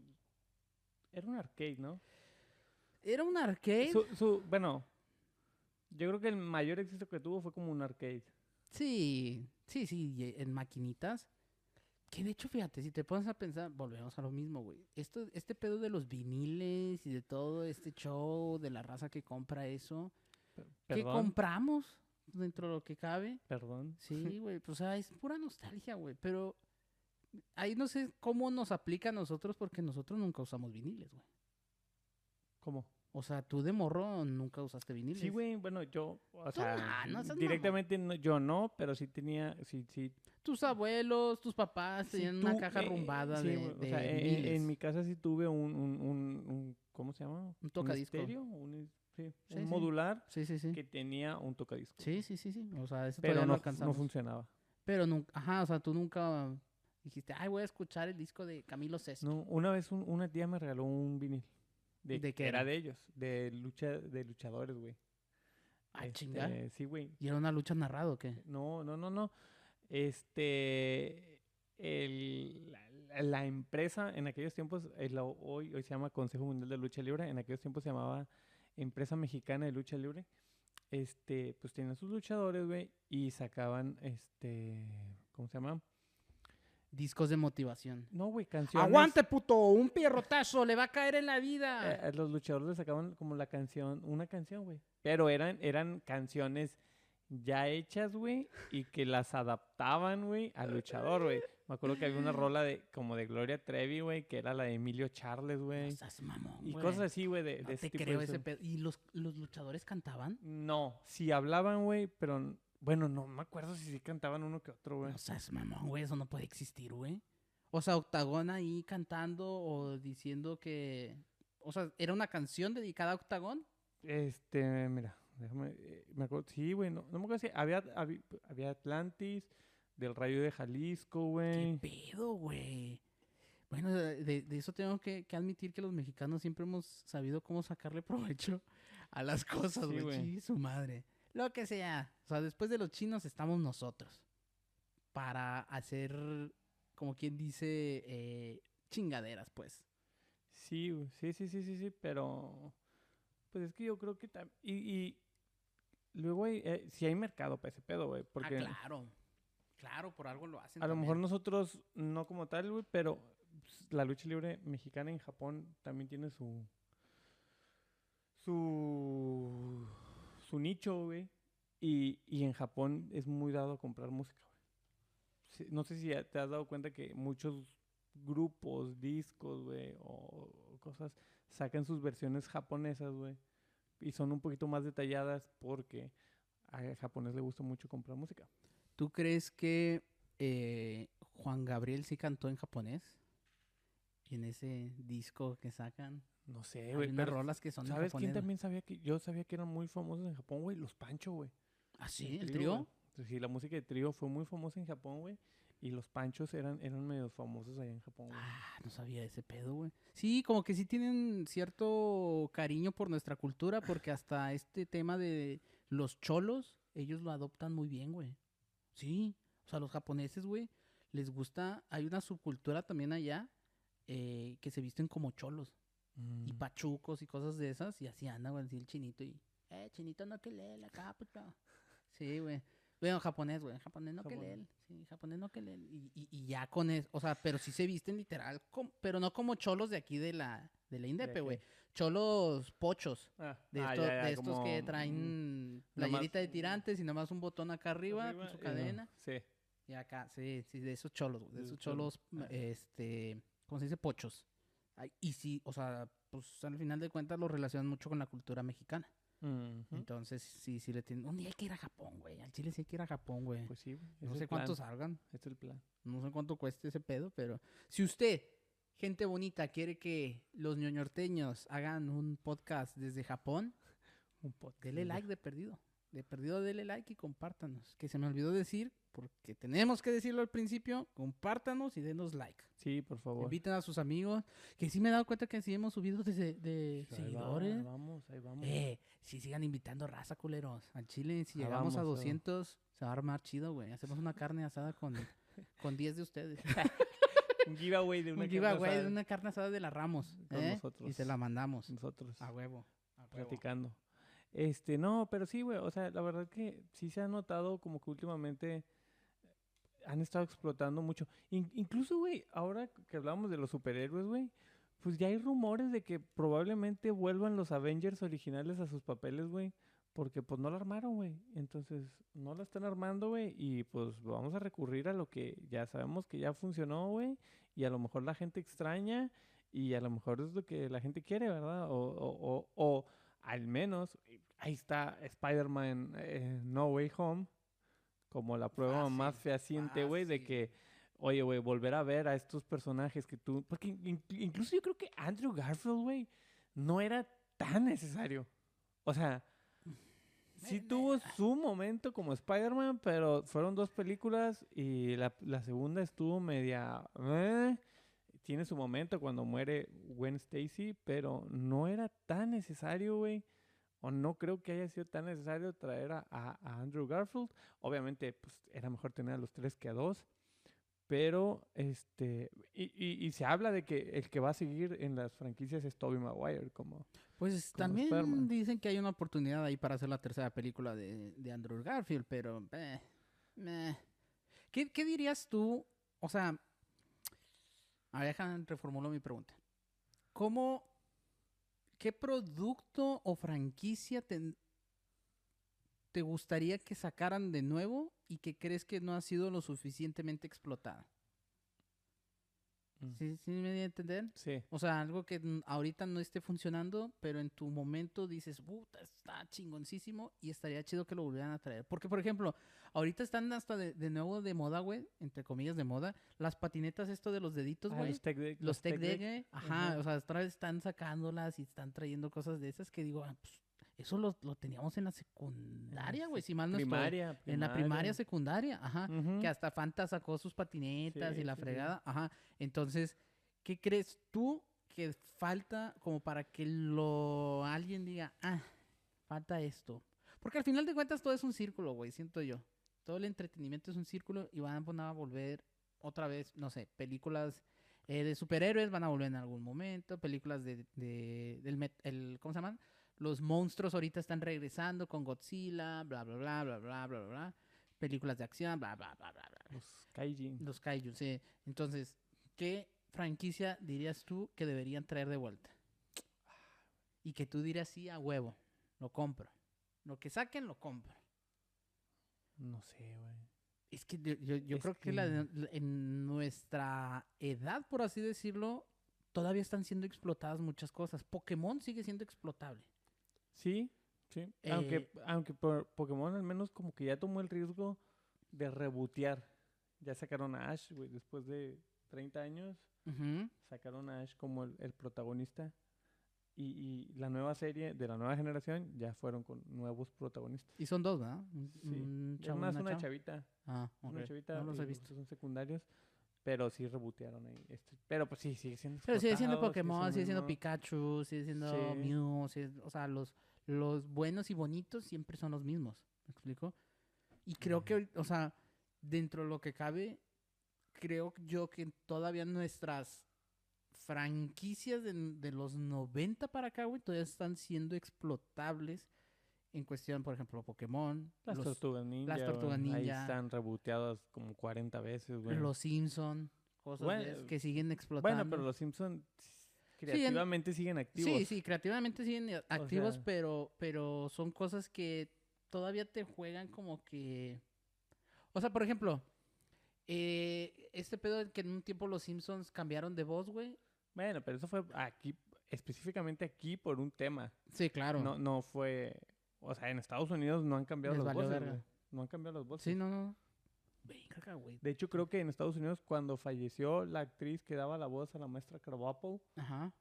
Era un arcade, ¿no? Era un arcade. Bueno, yo creo que el mayor éxito que tuvo fue como un arcade. Sí, en maquinitas. Que de hecho, fíjate, si te pones a pensar, volvemos a lo mismo, güey. Este pedo de los viniles y de todo este show de la raza que compra eso. ¿Qué Perdón, compramos dentro de lo que cabe? perdón. Sí, güey, pues, o sea, es pura nostalgia, güey, pero ahí no sé cómo nos aplica a nosotros porque nosotros nunca usamos viniles, güey. ¿Cómo? O sea, tú de morro nunca usaste viniles. Sí, güey, bueno, yo, o sea, no seas directamente yo no, pero sí tenía, sí. Tus abuelos, tus papás sí tenían una tu- caja rumbada sí, de, güey, o de sea, viniles. en mi casa sí tuve un ¿cómo se llama? Un tocadisco. estéreo, Sí, Sí, un sí. modular Sí, sí, sí. que tenía un tocadiscos. Sí, sí, sí, sí. O sea, ese Pero todavía lo no alcanzamos. funcionaba. Pero nunca, ajá, o sea, tú nunca dijiste, ay, voy a escuchar el disco de Camilo Sesto. No, una vez una tía me regaló un vinil. ¿De qué Era era? de ellos, de luchadores, güey. Ah, chinga. Sí, güey. ¿Y era una lucha narrada o qué? No. Este, la empresa en aquellos tiempos, hoy se llama Consejo Mundial de Lucha Libre, en aquellos tiempos se llamaba Empresa Mexicana de Lucha Libre. Pues tenían sus luchadores, güey, y sacaban, ¿cómo se llama? Discos de motivación. No, güey, canciones. ¡Aguante, puto! ¡Un pierrotazo! ¡Le va a caer en la vida! Los luchadores le sacaban como una canción, güey. Pero eran canciones ya hechas, güey, y que las adaptaban, güey, al luchador, güey. Me acuerdo que había una rola como de Gloria Trevi, güey, que era la de Emilio Charles, No güey. seas mamón, Y güey. cosas así, güey, de No ese te tipo creo de ese pedo. ¿Y los luchadores cantaban? No, sí hablaban, güey, pero bueno, no me acuerdo si sí cantaban uno que otro, güey. No seas mamón, güey. Eso no puede existir, güey. O sea, Octagón ahí cantando o diciendo que... O sea, ¿era una canción dedicada a Octagón? Mira, déjame, me acuerdo, sí, güey, no me acuerdo si había Atlantis, del Rayo de Jalisco, ¿Qué güey. pedo, güey? Bueno, de eso tengo que admitir que los mexicanos siempre hemos sabido cómo sacarle provecho a las cosas, Sí, güey. güey. Sí, su madre. Lo que sea. O sea, después de los chinos estamos nosotros. Para hacer, como quien dice, chingaderas, pues. Sí, güey, sí, pero pues es que yo creo que y luego sí hay mercado para ese pedo, güey, porque Ah, claro. Claro, por algo lo hacen a lo también. mejor nosotros no como tal, güey, pero pues, la lucha libre mexicana en Japón también tiene su nicho, güey, y en Japón es muy dado a comprar música, güey. Sí, no sé si ya te has dado cuenta que muchos grupos, discos, güey, o cosas sacan sus versiones japonesas, güey, y son un poquito más detalladas porque a japonés le gusta mucho comprar música. ¿Tú crees que Juan Gabriel sí cantó en japonés? En ese disco que sacan. No sé, Hay güey, unas pero rolas que son en ¿sabes quién japonés. también sabía yo sabía que eran muy famosos en Japón, güey? Los Pancho, güey. ¿Ah, sí? ¿El güey. trío? Sí, la música de trío fue muy famosa en Japón, güey. Y los Panchos eran medio famosos allá en Japón, güey. Ah, no sabía ese pedo, güey. Sí, como que sí tienen cierto cariño por nuestra cultura, porque hasta este tema de los cholos, ellos lo adoptan muy bien, güey. Sí, o sea, los japoneses, güey, les gusta, hay una subcultura también allá que se visten como cholos y pachucos y cosas de esas, y así anda, güey, así el chinito y, chinito no que lee la cápita. Sí, güey. Bueno, japonés, güey. Japonés no que leen. Sí, japonés no que leen. Y ya con eso. O sea, pero sí se visten literal. Pero no como cholos de aquí de la Indepe, güey. Cholos pochos. De estos que traen playerita de tirantes y nomás un botón acá arriba con su cadena. Sí. Y acá, sí, de esos cholos, güey. De esos cholos, ¿cómo se dice? Pochos. Ay, y sí, o sea, pues al final de cuentas lo relacionan mucho con la cultura mexicana. Entonces, sí le tienen... Un día hay que ir a Japón, güey. Al Chile sí hay que ir a Japón, güey. Pues sí, güey. No sé cuánto salgan. Este es el plan. No sé cuánto cueste ese pedo, pero... Si usted, gente bonita, quiere que los ñoñorteños hagan un podcast desde Japón, dele like de perdido. De perdido dele like y compártanos. Que se me olvidó decir, porque tenemos que decirlo al principio, compártanos y denos like. Sí, por favor. Inviten a sus amigos. Que sí me he dado cuenta que sí hemos subido de Sí, seguidores. Ahí vamos. Sí sigan invitando raza, culeros. Al Chile, si Ahí llegamos a vamos, 200, se va a armar chido, güey. Hacemos una carne asada con 10 de ustedes. Un giveaway de una Un giveaway de una carne asada de la Ramos. Con nosotros. Y se la mandamos. Nosotros. A huevo. Platicando. No, pero sí, güey, o sea, la verdad que sí se ha notado como que últimamente han estado explotando mucho. Incluso, güey, ahora que hablamos de los superhéroes, güey, pues ya hay rumores de que probablemente vuelvan los Avengers originales a sus papeles, güey, porque pues no la armaron, güey. Entonces, no la están armando, güey, y pues vamos a recurrir a lo que ya sabemos que ya funcionó, güey, y a lo mejor la gente extraña, y a lo mejor es lo que la gente quiere, ¿verdad? O al menos, ahí está Spider-Man No Way Home, como la prueba más fehaciente, güey, de que, oye, güey, volver a ver a estos personajes que tú... Porque incluso yo creo que Andrew Garfield, güey, no era tan necesario. O sea, sí tuvo su momento como Spider-Man, pero fueron 2 películas y la segunda estuvo media... Tiene su momento cuando muere Gwen Stacy, pero no era tan necesario, güey. O no creo que haya sido tan necesario traer a Andrew Garfield. Obviamente, pues era mejor tener a los 3 que a 2. Pero, y se habla de que el que va a seguir en las franquicias es Tobey Maguire Pues como también Spider-Man. dicen que hay una oportunidad ahí para hacer la tercera película de Andrew Garfield, pero... meh. ¿Qué dirías tú? O sea, a ver, déjame reformulo mi pregunta. ¿Cómo, qué producto o franquicia te gustaría que sacaran de nuevo y que crees que no ha sido lo suficientemente explotada? Mm. ¿Sí me di a entender? Sí. O sea, algo que ahorita no esté funcionando, pero en tu momento dices, puta, está chingoncísimo y estaría chido que lo volvieran a traer. Porque, por ejemplo, ahorita están hasta de nuevo de moda, güey, entre comillas de moda, las patinetas esto de los deditos, güey. Los Tech Deck. Los Tech Deck, güey. Ajá, Ajá. o sea, otra vez están sacándolas y están trayendo cosas de esas que digo, pues, eso lo teníamos en la secundaria, güey, si mal no estoy. Primaria. En la primaria, secundaria, ajá. Ujú. Que hasta Fanta sacó sus patinetas y Sí, la sí, sí. fregada, ajá. Entonces, ¿qué crees tú que falta como para que alguien diga, falta esto? Porque al final de cuentas todo es un círculo, güey, siento yo. Todo el entretenimiento es un círculo y van a volver otra vez, no sé, películas de superhéroes van a volver en algún momento, películas ¿cómo se llaman? Los monstruos ahorita están regresando con Godzilla, bla, bla, bla, bla, bla, bla, bla. Películas de acción, bla, bla, bla, bla, bla. Los Kaijin. Los kaiju, sí. Entonces, ¿qué franquicia dirías tú que deberían traer de vuelta? Y que tú dirías sí a huevo, lo compro. Lo que saquen, lo compro. No sé, güey. Es que yo Es creo que en nuestra edad, por así decirlo, todavía están siendo explotadas muchas cosas. Pokémon sigue siendo explotable. Sí, sí. Eh, Aunque Pokémon al menos como que ya tomó el riesgo de rebootear. Ya sacaron a Ash, güey, después de 30 años. Ujú. Sacaron a Ash como el protagonista. Y la nueva serie de la nueva generación ya fueron con nuevos protagonistas. Y son dos, ¿verdad? Sí. Un Es chavo y más una una chava. chavita. Ah, ok. Una chavita No los y he los visto. otros son secundarios. Pero sí rebotearon ahí. Pero pues sí, sigue siendo Pero sigue siendo explotado, Pokémon, sigue siendo mismo. Pikachu, sigue siendo Sí. Mew, o sea, los buenos y bonitos siempre son los mismos. ¿Me explico? Y creo que, o sea, dentro de lo que cabe, creo yo que todavía nuestras franquicias de los 90 para acá, güey, todavía están siendo explotables en cuestión, por ejemplo, Pokémon, Las Tortugas Ninja, las Tortugas güey, ahí Ninja, están reboteadas como 40 veces, güey. los Simpson, cosas de esas Bueno, que siguen bueno, explotando. pero los Simpsons Sí, creativamente siguen activos. sí, creativamente siguen activos, sea, pero son cosas que todavía te juegan como que... O sea, por ejemplo, este pedo de que en un tiempo los Simpsons cambiaron de voz, güey. Bueno, pero eso fue aquí, específicamente aquí por un tema. Sí, claro. No fue, o sea, en Estados Unidos no han cambiado Les las valió voces, verga. güey. No han cambiado las voces. Sí, no. Venga, güey. De hecho, creo que en Estados Unidos cuando falleció la actriz que daba la voz a la maestra Krabappel, Ajá.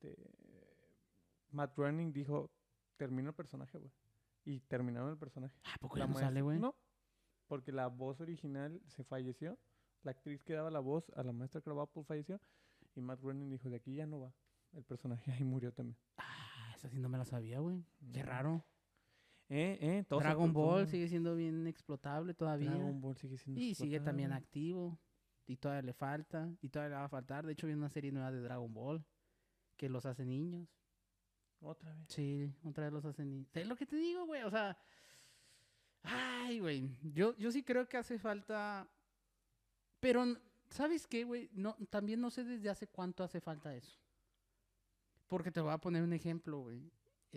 Matt Groening dijo, termina el personaje, güey. Y terminaron el personaje. ¿Por qué La ya no sale, güey? No, porque la voz original se falleció. La actriz que daba la voz a la maestra Krabappel falleció. Y Matt Groening dijo, de aquí ya no va. El personaje ahí murió también. Esa sí no me la sabía, güey. Qué raro. Todos Dragon Ball todos- sigue siendo bien explotable todavía. Dragon Ball sigue siendo Y sigue también explotable. activo. Y todavía le falta. Y todavía le va a faltar. De hecho, viene una serie nueva de Dragon Ball. Que los hace niños. Otra vez. Sí, otra vez los hace niños. Es lo que te digo, güey. O sea. Ay, güey. Yo sí creo que hace falta. Pero, ¿sabes qué, güey? No, también no sé desde hace cuánto hace falta eso. Porque te voy a poner un ejemplo, güey.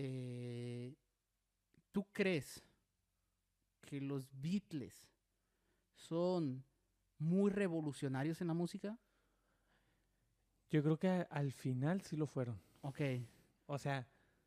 ¿Tú crees que los Beatles son muy revolucionarios en la música? Yo creo que al final sí lo fueron. Ok. O sea,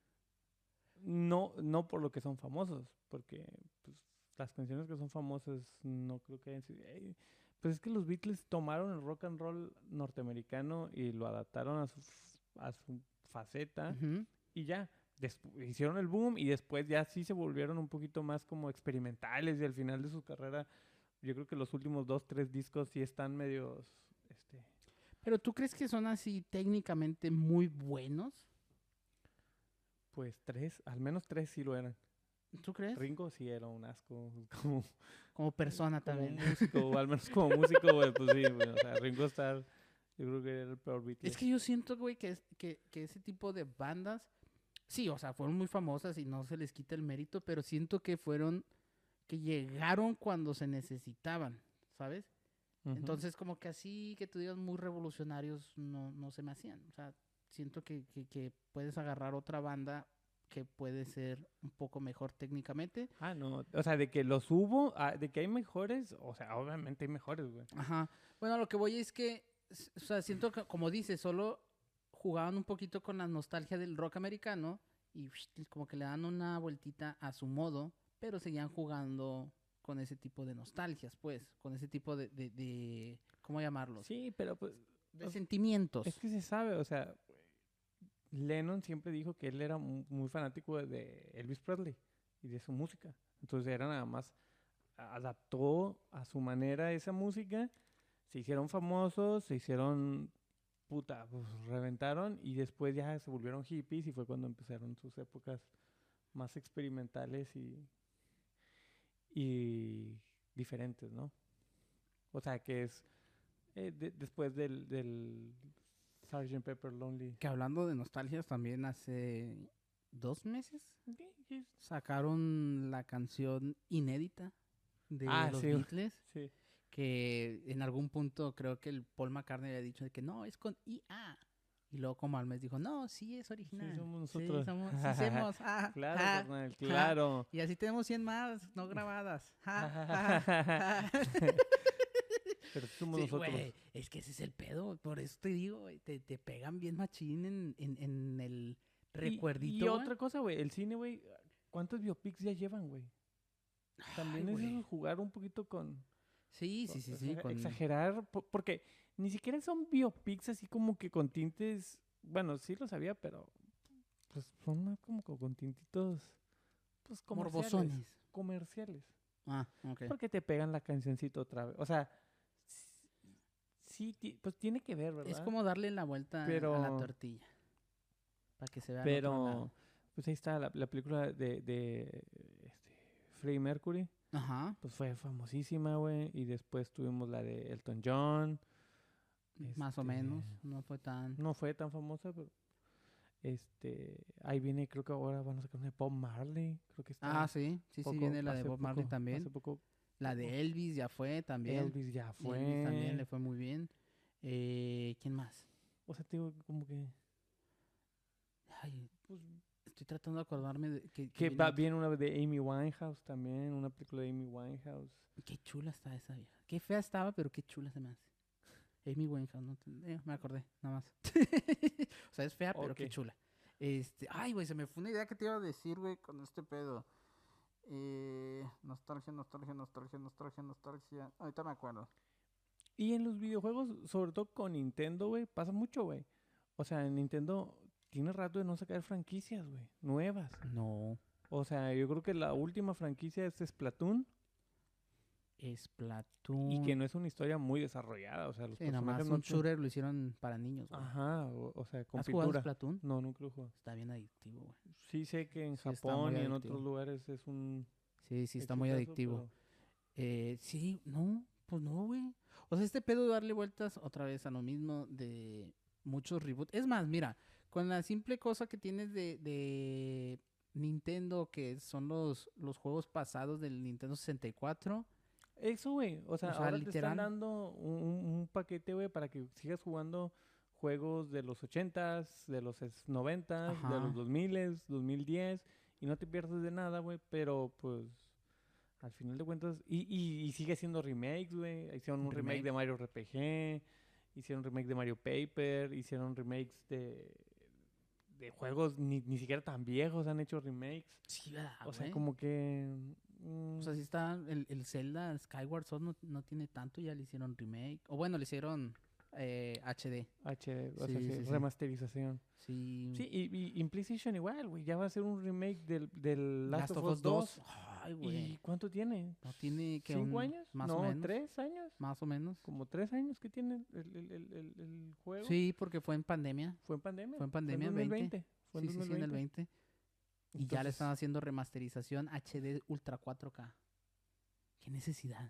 no por lo que son famosos, porque pues, las canciones que son famosas no creo que hayan sido... pues es que los Beatles tomaron el rock and roll norteamericano y lo adaptaron a su faceta Ujú. y ya. hicieron el boom y después ya sí se volvieron un poquito más como experimentales y al final de su carrera, yo creo que los últimos 2, 3 discos sí están medios, Pero ¿tú crees que son así técnicamente muy buenos? pues al menos 3 sí lo eran. ¿Tú crees? Ringo sí era un asco, como, Como persona como también. músico, o al menos como músico, güey, pues sí, güey, o sea, Ringo Starr, yo creo que era el peor Beatles. Es que yo siento, güey, que ese tipo de bandas, sí, o sea, fueron muy famosas y no se les quita el mérito, pero siento que que llegaron cuando se necesitaban, ¿sabes? Ujú. Entonces, como que así, que tú digas muy revolucionarios, no se me hacían. O sea, siento que puedes agarrar otra banda que puede ser un poco mejor técnicamente. Ah, no, o sea, de que los hubo, de que hay mejores, o sea, obviamente hay mejores, güey. Ajá. Bueno, lo que voy es que, o sea, siento que, como dices, solo jugaban un poquito con la nostalgia del rock americano y como que le dan una vueltita a su modo, pero seguían jugando con ese tipo de nostalgias, pues, con ese tipo de ¿cómo llamarlos? Sí, pero pues De o- sentimientos. es que se sabe, o sea, Lennon siempre dijo que él era muy fanático de Elvis Presley y de su música. Entonces era nada más, adaptó a su manera esa música, se hicieron famosos, se hicieron, puta, pues reventaron y después ya se volvieron hippies y fue cuando empezaron sus épocas más experimentales y diferentes, ¿no? O sea, que es después del Sgt. Pepper Lonely. Que hablando de nostalgias, también hace 2 meses Sí. sacaron la canción inédita de los Sí, Beatles, sí. que en algún punto creo que el Paul McCartney había dicho de que no, es con IA. Y luego como al mes dijo, no, sí es original. Sí, somos Sí, nosotros. sí somos. Claro, carnal, claro. Y así tenemos 100 más no grabadas. Ja, ja, ja. Pero sí somos Sí, nosotros. güey, es que ese es el pedo. Por eso te digo, güey, te pegan bien machín en el recuerdito, Y güey. otra cosa, güey, el cine, güey, ¿cuántos biopics ya llevan, güey? También Ay, es güey. eso, jugar un poquito con... Sí, con- sí, sí, o sí. sea, exagerar, porque ni siquiera son biopics así como que con tintes... Bueno, sí lo sabía, pero pues son más como con tintitos, pues comerciales. Morbosones. Comerciales. Ah, ok. Porque te pegan la cancioncita otra vez. O sea, sí, pues tiene que ver, ¿verdad? Es como darle la vuelta a la Pero- tortilla. Para que se vea al otro lado. Pero, pues ahí está la película de Freddie Mercury. Ajá. Pues fue famosísima, güey. Y después tuvimos la de Elton John. Más o este, menos. No fue tan. No fue tan famosa, pero ahí viene, creo que ahora van a sacar una de Bob Marley. Creo que está Ah, sí. Sí, poco- viene la de hace Bob Marley poco- también. Hace poco La de Elvis ya fue también. Elvis ya fue. Elvis también le fue muy bien. ¿Quién más? O sea, te digo, como que... Ay, Pues, estoy tratando de acordarme de que viene otra. viene una de Amy Winehouse también, una película de Amy Winehouse. Qué chula está esa vieja. Qué fea estaba, pero qué chula se me hace. Amy Winehouse, no me acordé, nada más. O sea, es fea, pero qué Ok. chula. Ay, güey, se me fue una idea que te iba a decir, güey, con este pedo. Nostalgia, nostalgia, nostalgia, nostalgia, nostalgia. Ahorita me acuerdo. Y en los videojuegos, sobre todo con Nintendo, güey, pasa mucho, güey. O sea, Nintendo tiene rato de no sacar franquicias, güey, nuevas. No. O sea, yo creo que la última franquicia es Splatoon Splatoon. y que no es una historia muy desarrollada. O sea, los Sí, nada más personajes un no son- shooter lo hicieron para niños, güey. Ajá, o sea, con ¿Has jugado pintura. Splatoon? No, nunca lo he jugado. Está bien adictivo, güey. Sí sé que en Sí, está Japón muy y en adictivo. otros lugares es un Sí, sí, está muy exitazo, adictivo. pero- Sí, no, pues no, güey. O sea, este pedo de darle vueltas otra vez a lo mismo de muchos reboots. Es más, mira, con la simple cosa que tienes de Nintendo, que son los juegos pasados del Nintendo 64. Eso, güey. O sea, sea, ahora te literal. están dando un paquete, güey, para que sigas jugando juegos de los 80s, de los 90s, de Ajá. los 2000s, 2010, y no te pierdes de nada, güey, pero pues al final de cuentas, y sigue siendo remakes, güey. Hicieron un remake Remake. de Mario RPG, hicieron un remake de Mario Paper, hicieron remakes de juegos ni siquiera tan viejos, han hecho remakes. Sí, ¿verdad, O sea, güey? como que... O sea, sí está el Zelda Skyward Sword no tiene tanto, ya le hicieron remake. O bueno, le hicieron HD. HD, o Sí, sea, sí, sí, sí. remasterización. Sí. Sí, y PlayStation igual, güey. Ya va a ser un remake del Last of Us 2. 2. Ay, güey. ¿Y cuánto tiene? No tiene que ¿5 años? más o No, menos. 3 años. Más o menos. Como 3 años que tiene el juego. Sí, porque fue en pandemia. Fue en pandemia. Fue en pandemia, en 2020. Fue en Sí, sí, sí, en el 2020. 20. Y ya le Entonces, están haciendo remasterización HD Ultra 4K. ¿Qué necesidad?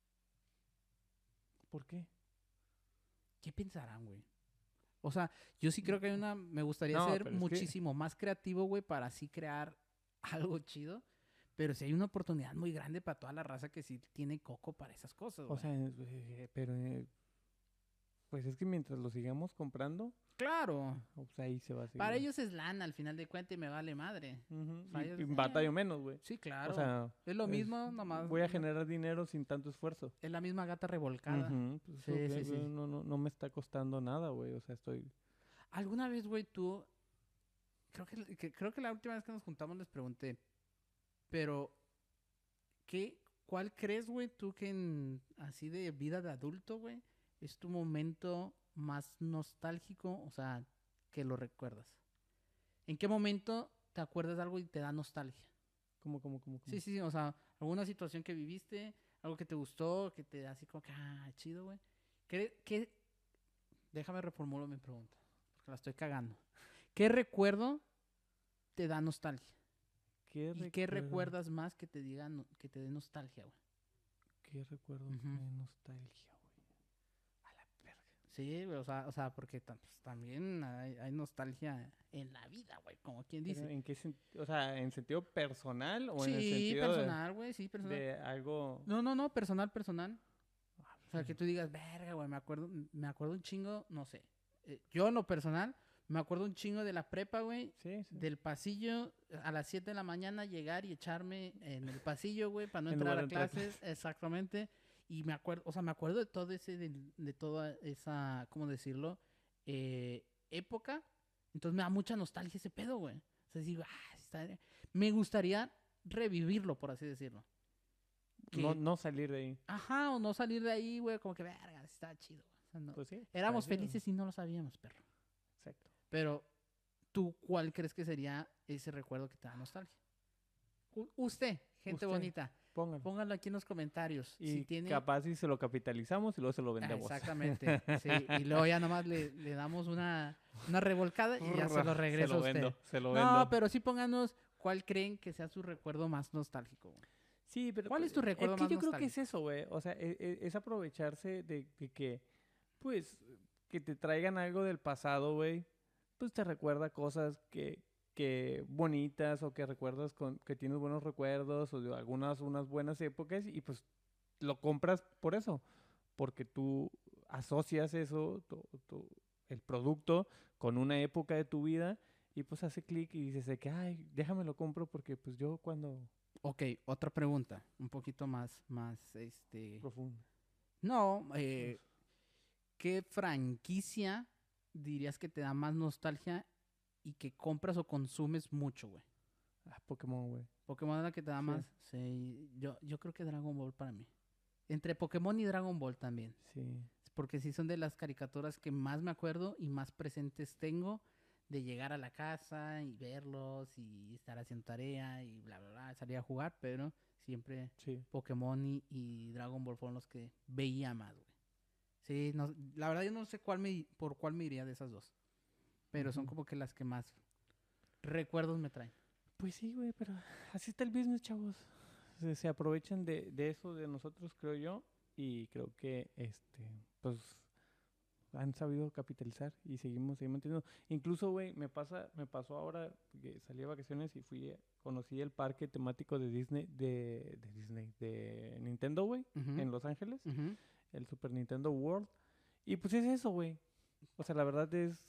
¿por qué? ¿Qué pensarán, güey? O sea, yo sí creo que hay una... Me gustaría No, ser pero es que- muchísimo más creativo, güey, para así crear algo chido. Pero sí hay una oportunidad muy grande para toda la raza que sí tiene coco para esas cosas, O güey. sea, pero pues es que mientras lo sigamos comprando, Claro. pues ahí se va a seguir. Para ellos es lana, al final de cuentas, y me vale madre. Ujú, para y ellos, batallo menos, güey. Sí, claro. O sea, es lo es- mismo, nomás. voy a generar dinero sin tanto esfuerzo. Es la misma gata revolcada. Ujú, pues Sí, eso, sí, güey, sí. no me está costando nada, güey. O sea, estoy... ¿Alguna vez, güey, tú... Creo que la última vez que nos juntamos les pregunté, pero... ¿Cuál crees, güey, tú que así de vida de adulto, güey, es tu momento más nostálgico, o sea, que lo recuerdas? ¿En qué momento te acuerdas de algo y te da nostalgia? ¿Cómo? Sí, sí, sí, o sea, alguna situación que viviste, algo que te gustó, que te da así como que, chido, güey. Déjame reformulo mi pregunta, porque la estoy cagando. ¿Qué recuerdo te da nostalgia? ¿Y qué recuerdas más que te que te dé nostalgia, güey? ¿Qué recuerdo Ujú. de nostalgia, güey? A la verga. Sí, güey, o sea, porque pues, también hay nostalgia en la vida, güey, como quien Pero dice. ¿en qué sentido? O sea, ¿en sentido personal o en el Sí, sentido personal, güey, sí, personal. de algo? No, personal. O sea, pues, que tú digas, verga, güey, me acuerdo un chingo, no sé. Yo en lo personal, me acuerdo un chingo de la prepa, güey, Sí, sí. del pasillo, a las 7 de la mañana llegar y echarme en el pasillo, güey, para no En entrar lugar a de entrar a clases, exactamente. Y me acuerdo, o sea, me acuerdo de todo de toda esa, ¿cómo decirlo? Época. Entonces me da mucha nostalgia ese pedo, güey. O sea, digo, me gustaría revivirlo, por así decirlo. No salir de ahí. Ajá, o no salir de ahí, güey, como que, verga, está chido. O sea, no. Pues sí. Éramos está chido. felices y no lo sabíamos, perro. Exacto. Pero, ¿tú cuál crees que sería ese recuerdo que te da nostalgia? Usted, gente Usted. bonita, Póngalo. pónganlo aquí en los comentarios. Y si tiene... capaz si se lo capitalizamos y luego se lo vendemos. Exactamente, sí. Y luego ya nomás le damos una revolcada y ya se lo regresa a usted. Se lo No, vendo. pero sí pónganos cuál creen que sea su recuerdo más nostálgico, güey. Sí, pero ¿Cuál es tu recuerdo es que más yo creo que es nostálgico? eso, güey. O sea, es aprovecharse de que, pues, que te traigan algo del pasado, güey. Pues te recuerda cosas que bonitas o que recuerdas que tienes buenos recuerdos o de unas buenas épocas y pues lo compras por eso. Porque tú asocias eso, el producto, con una época de tu vida y pues hace clic y dices de que, ay, déjame lo compro porque pues yo cuando... Ok, otra pregunta, un poquito más, Profundo. No, ¿qué franquicia dirías que te da más nostalgia y que compras o consumes mucho, güey? Pokémon, güey. Pokémon es la que te da Sí. más. Sí, yo creo que Dragon Ball para mí. Entre Pokémon y Dragon Ball también. Sí. Porque sí son de las caricaturas que más me acuerdo y más presentes tengo de llegar a la casa y verlos y estar haciendo tarea y bla, bla, bla, salir a jugar, pero siempre Sí. Pokémon y Dragon Ball fueron los que veía más, güey. Sí, la verdad yo no sé por cuál me iría de esas dos. Pero son Ujú. como que las que más recuerdos me traen. Pues sí, güey, pero así está el business, chavos. Se aprovechan de eso de nosotros, creo yo, y creo que pues han sabido capitalizar y seguimos teniendo. Incluso, güey, me pasó ahora que salí de vacaciones y conocí el parque temático de Disney, de Nintendo, güey, Ujú, en Los Ángeles, ujú. el Super Nintendo World. Y pues es eso, güey. O sea, la verdad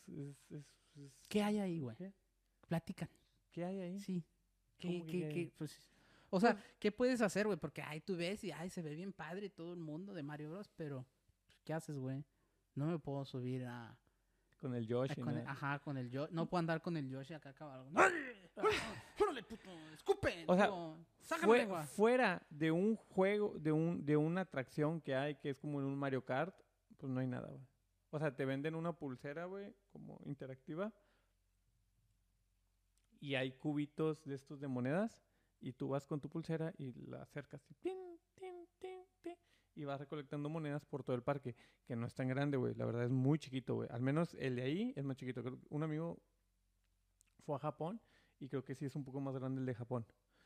¿Qué hay ahí, güey? ¿Qué? Platican. ¿Qué hay ahí? Sí. ¿Cómo que qué hay? Pues, o sea, ¿qué puedes hacer, güey? Porque, tú ves y, se ve bien padre todo el mundo de Mario Bros. Pero, pues, ¿qué haces, güey? No me puedo subir Con el Yoshi, ¿no? con el Yoshi. No puedo andar con el Yoshi acá cabalgando. ¡Órale, puto! ¡Escupe! O sea, Digo, ¡sácame la lengua! fuera de un juego, de una atracción que hay, que es como en un Mario Kart, pues no hay nada, güey. O sea, te venden una pulsera, güey, como interactiva. Y hay cubitos de estos de monedas. Y tú vas con tu pulsera y la acercas. Y, tin, tin, tin, tin, y vas recolectando monedas por todo el parque. Que no es tan grande, güey. La verdad es muy chiquito, güey. Al menos el de ahí es más chiquito. Creo que un amigo fue a Japón. Y creo que sí es un poco más grande el de Japón.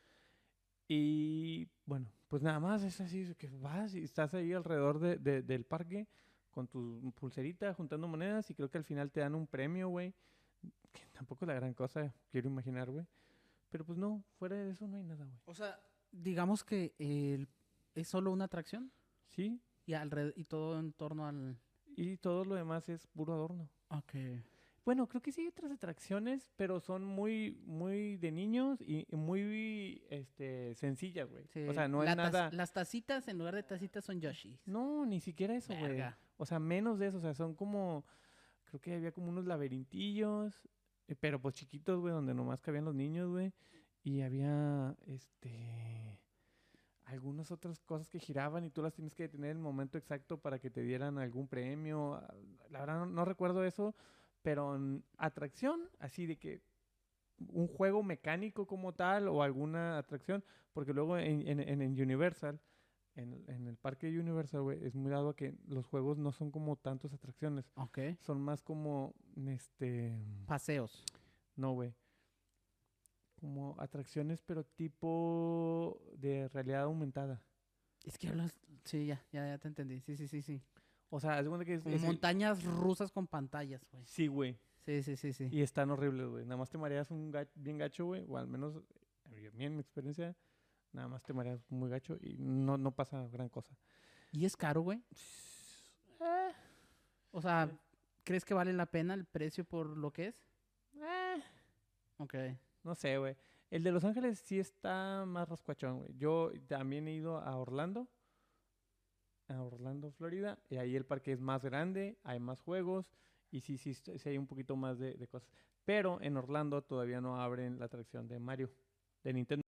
Y bueno, pues nada más es así, que vas y estás ahí alrededor del parque con tu pulserita juntando monedas y creo que al final te dan un premio, güey, que tampoco es la gran cosa, quiero imaginar, güey. Pero pues no, fuera de eso no hay nada, güey. O sea, digamos que es solo una atracción Sí, y todo en torno al... y todo lo demás es puro adorno. Ok. Bueno, creo que sí hay otras atracciones, pero son muy, muy de niños y muy, sencillas, güey. O sea, no es nada. Las tacitas en lugar de tacitas son Yoshis. No, ni siquiera eso, güey. Verga. O sea, menos de eso. O sea, son como. Creo que había como unos laberintillos. Pero pues chiquitos, güey, donde nomás cabían los niños, güey. Y había. Algunas otras cosas que giraban y tú las tienes que detener en el momento exacto para que te dieran algún premio. La verdad no recuerdo eso. Pero en atracción, así de que un juego mecánico como tal o alguna atracción, porque luego en Universal, en el parque de Universal, güey, es muy dado a que los juegos no son como tantas atracciones, Ok. son más como, Paseos. no, güey, como atracciones pero tipo de realidad aumentada. Es que hablas... Sí, ya te entendí. Sí, sí, sí, sí. O sea, haz de cuenta que Como montañas rusas con pantallas, güey. sí, güey, Sí, sí, sí, sí. y están horribles, güey, nada más te mareas bien gacho, güey, o al menos a mí en mi experiencia, nada más te mareas muy gacho y no pasa gran cosa. ¿Y es caro, güey? Eh, O sea, ¿crees que vale la pena el precio por lo que es? eh, Ok. no sé, güey. El de Los Ángeles sí está más rascuachón, güey. Yo también he ido a Orlando, Florida, y ahí el parque es más grande, hay más juegos, y sí hay un poquito más de cosas. Pero en Orlando todavía no abren la atracción de Mario, de Nintendo.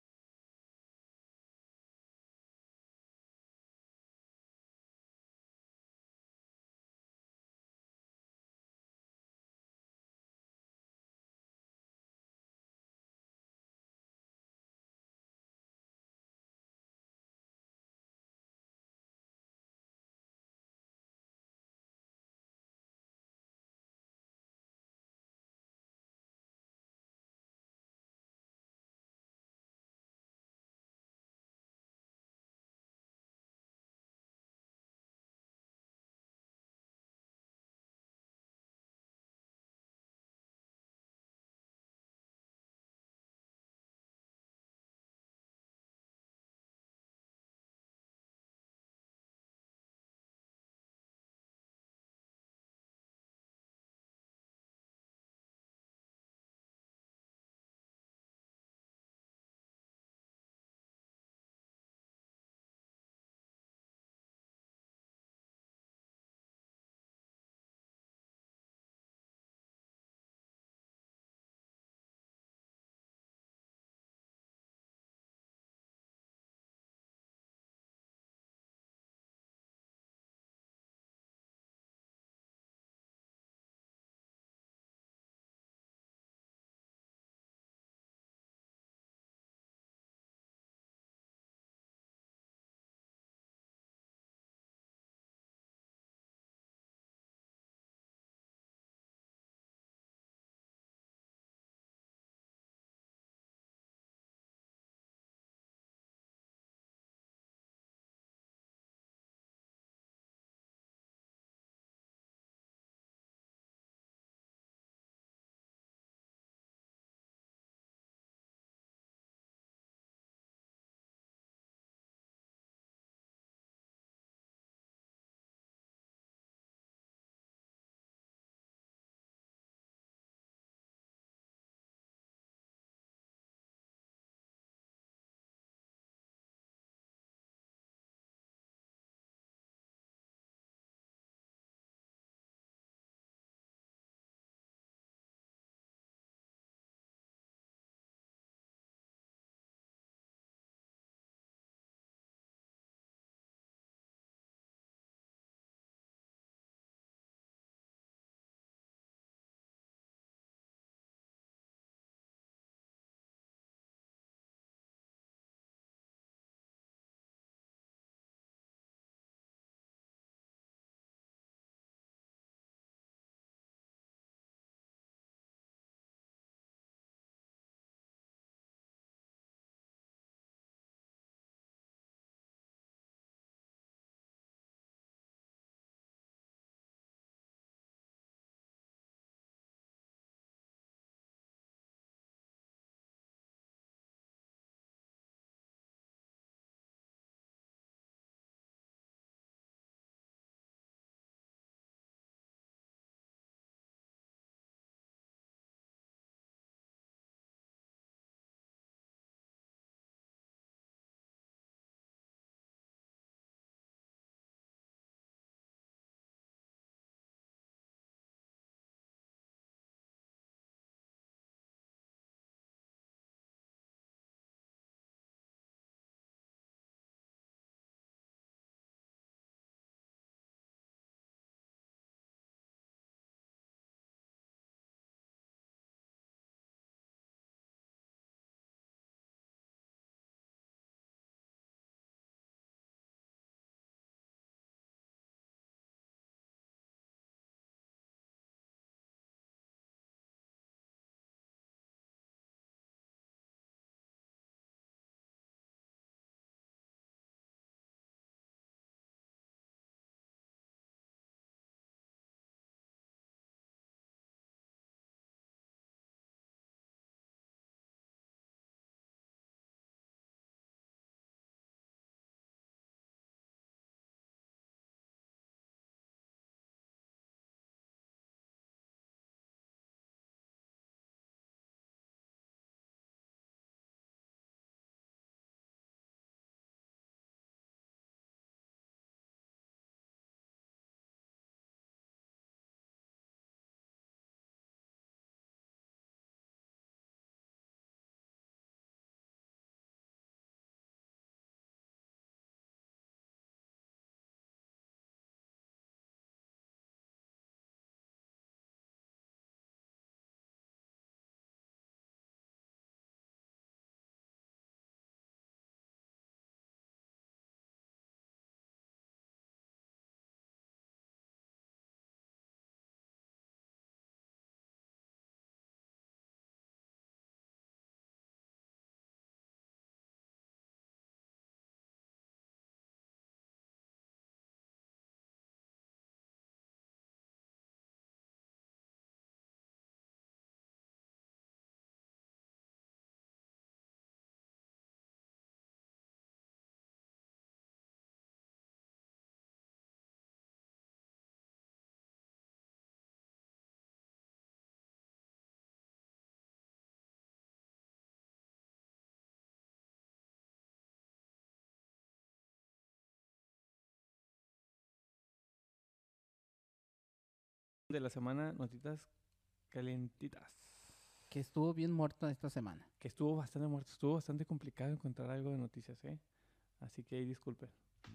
de la semana, notitas calentitas. Que estuvo bien muerto esta semana. Que estuvo bastante muerto, estuvo bastante complicado encontrar algo de noticias, ¿eh? Así que ahí disculpen.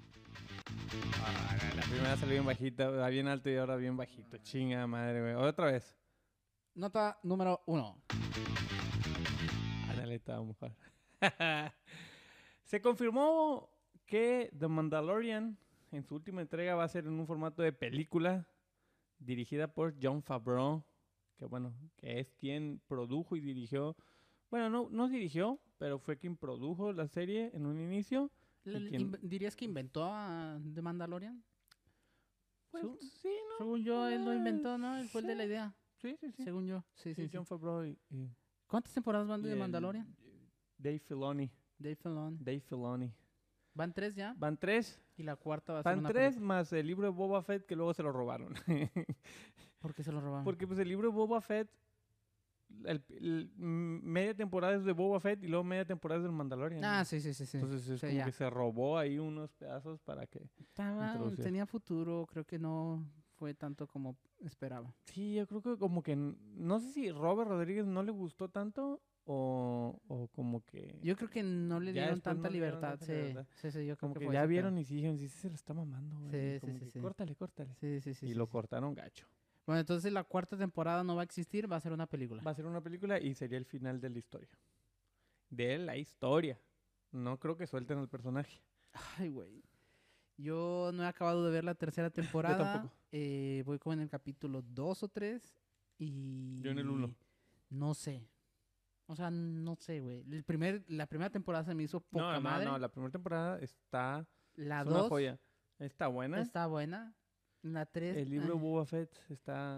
La primera salió bien bajita, bien alto y ahora bien bajito. Chinga madre, güey. Otra vez. Nota número 1. Ándale, estaba mujer. Se confirmó que The Mandalorian en su última entrega va a ser en un formato de película dirigida por Jon Favreau, que bueno, que es quien produjo y dirigió. Bueno, no dirigió, pero fue quien produjo la serie en un inicio. ¿Dirías que inventó a The Mandalorian? Pues, sí, ¿no? Según yo, él lo inventó, ¿no? Él fue el de la idea. Sí. Según yo. Sí. Jon Favreau y ¿Cuántas temporadas van de el Mandalorian? Dave Filoni. Dave Filoni. ¿Van 3 ya? Van 3. Y la cuarta va a ser Van una 3 película. más el libro de Boba Fett que luego se lo robaron. ¿Por qué se lo robaron? Porque pues el libro de Boba Fett, media temporada es de Boba Fett y luego media temporada es del Mandalorian. Ah, sí. Entonces es Sí, como ya. que se robó ahí unos pedazos para que... introducir. Tenía futuro, creo que no fue tanto como esperaba. Sí, yo creo que como que... No sé si Robert Rodríguez no le gustó tanto o como que... Yo creo que no le Ya dieron después tanta no le dieron libertad. tanta Sí, libertad. sí, yo creo Como que que fue ya ese vieron pedo. y dijeron, sí, se lo está mamando, güey. Sí, Como sí, que sí. Córtale. Sí. Y sí, lo sí. cortaron gacho. Bueno, entonces la cuarta temporada no va a existir, va a ser una película. Va a ser una película y sería el final de la historia. De la historia. No creo que suelten al personaje. Ay, güey. Yo no he acabado de ver la tercera temporada. tampoco. Voy como en el capítulo 2 o 3. Y... Yo en el 1. No sé. O sea, no sé, güey. La primera temporada se me hizo poca No, madre. la primera temporada está... La es una 2 joya. Está buena. está buena. La 3... El libro Boba Fett está...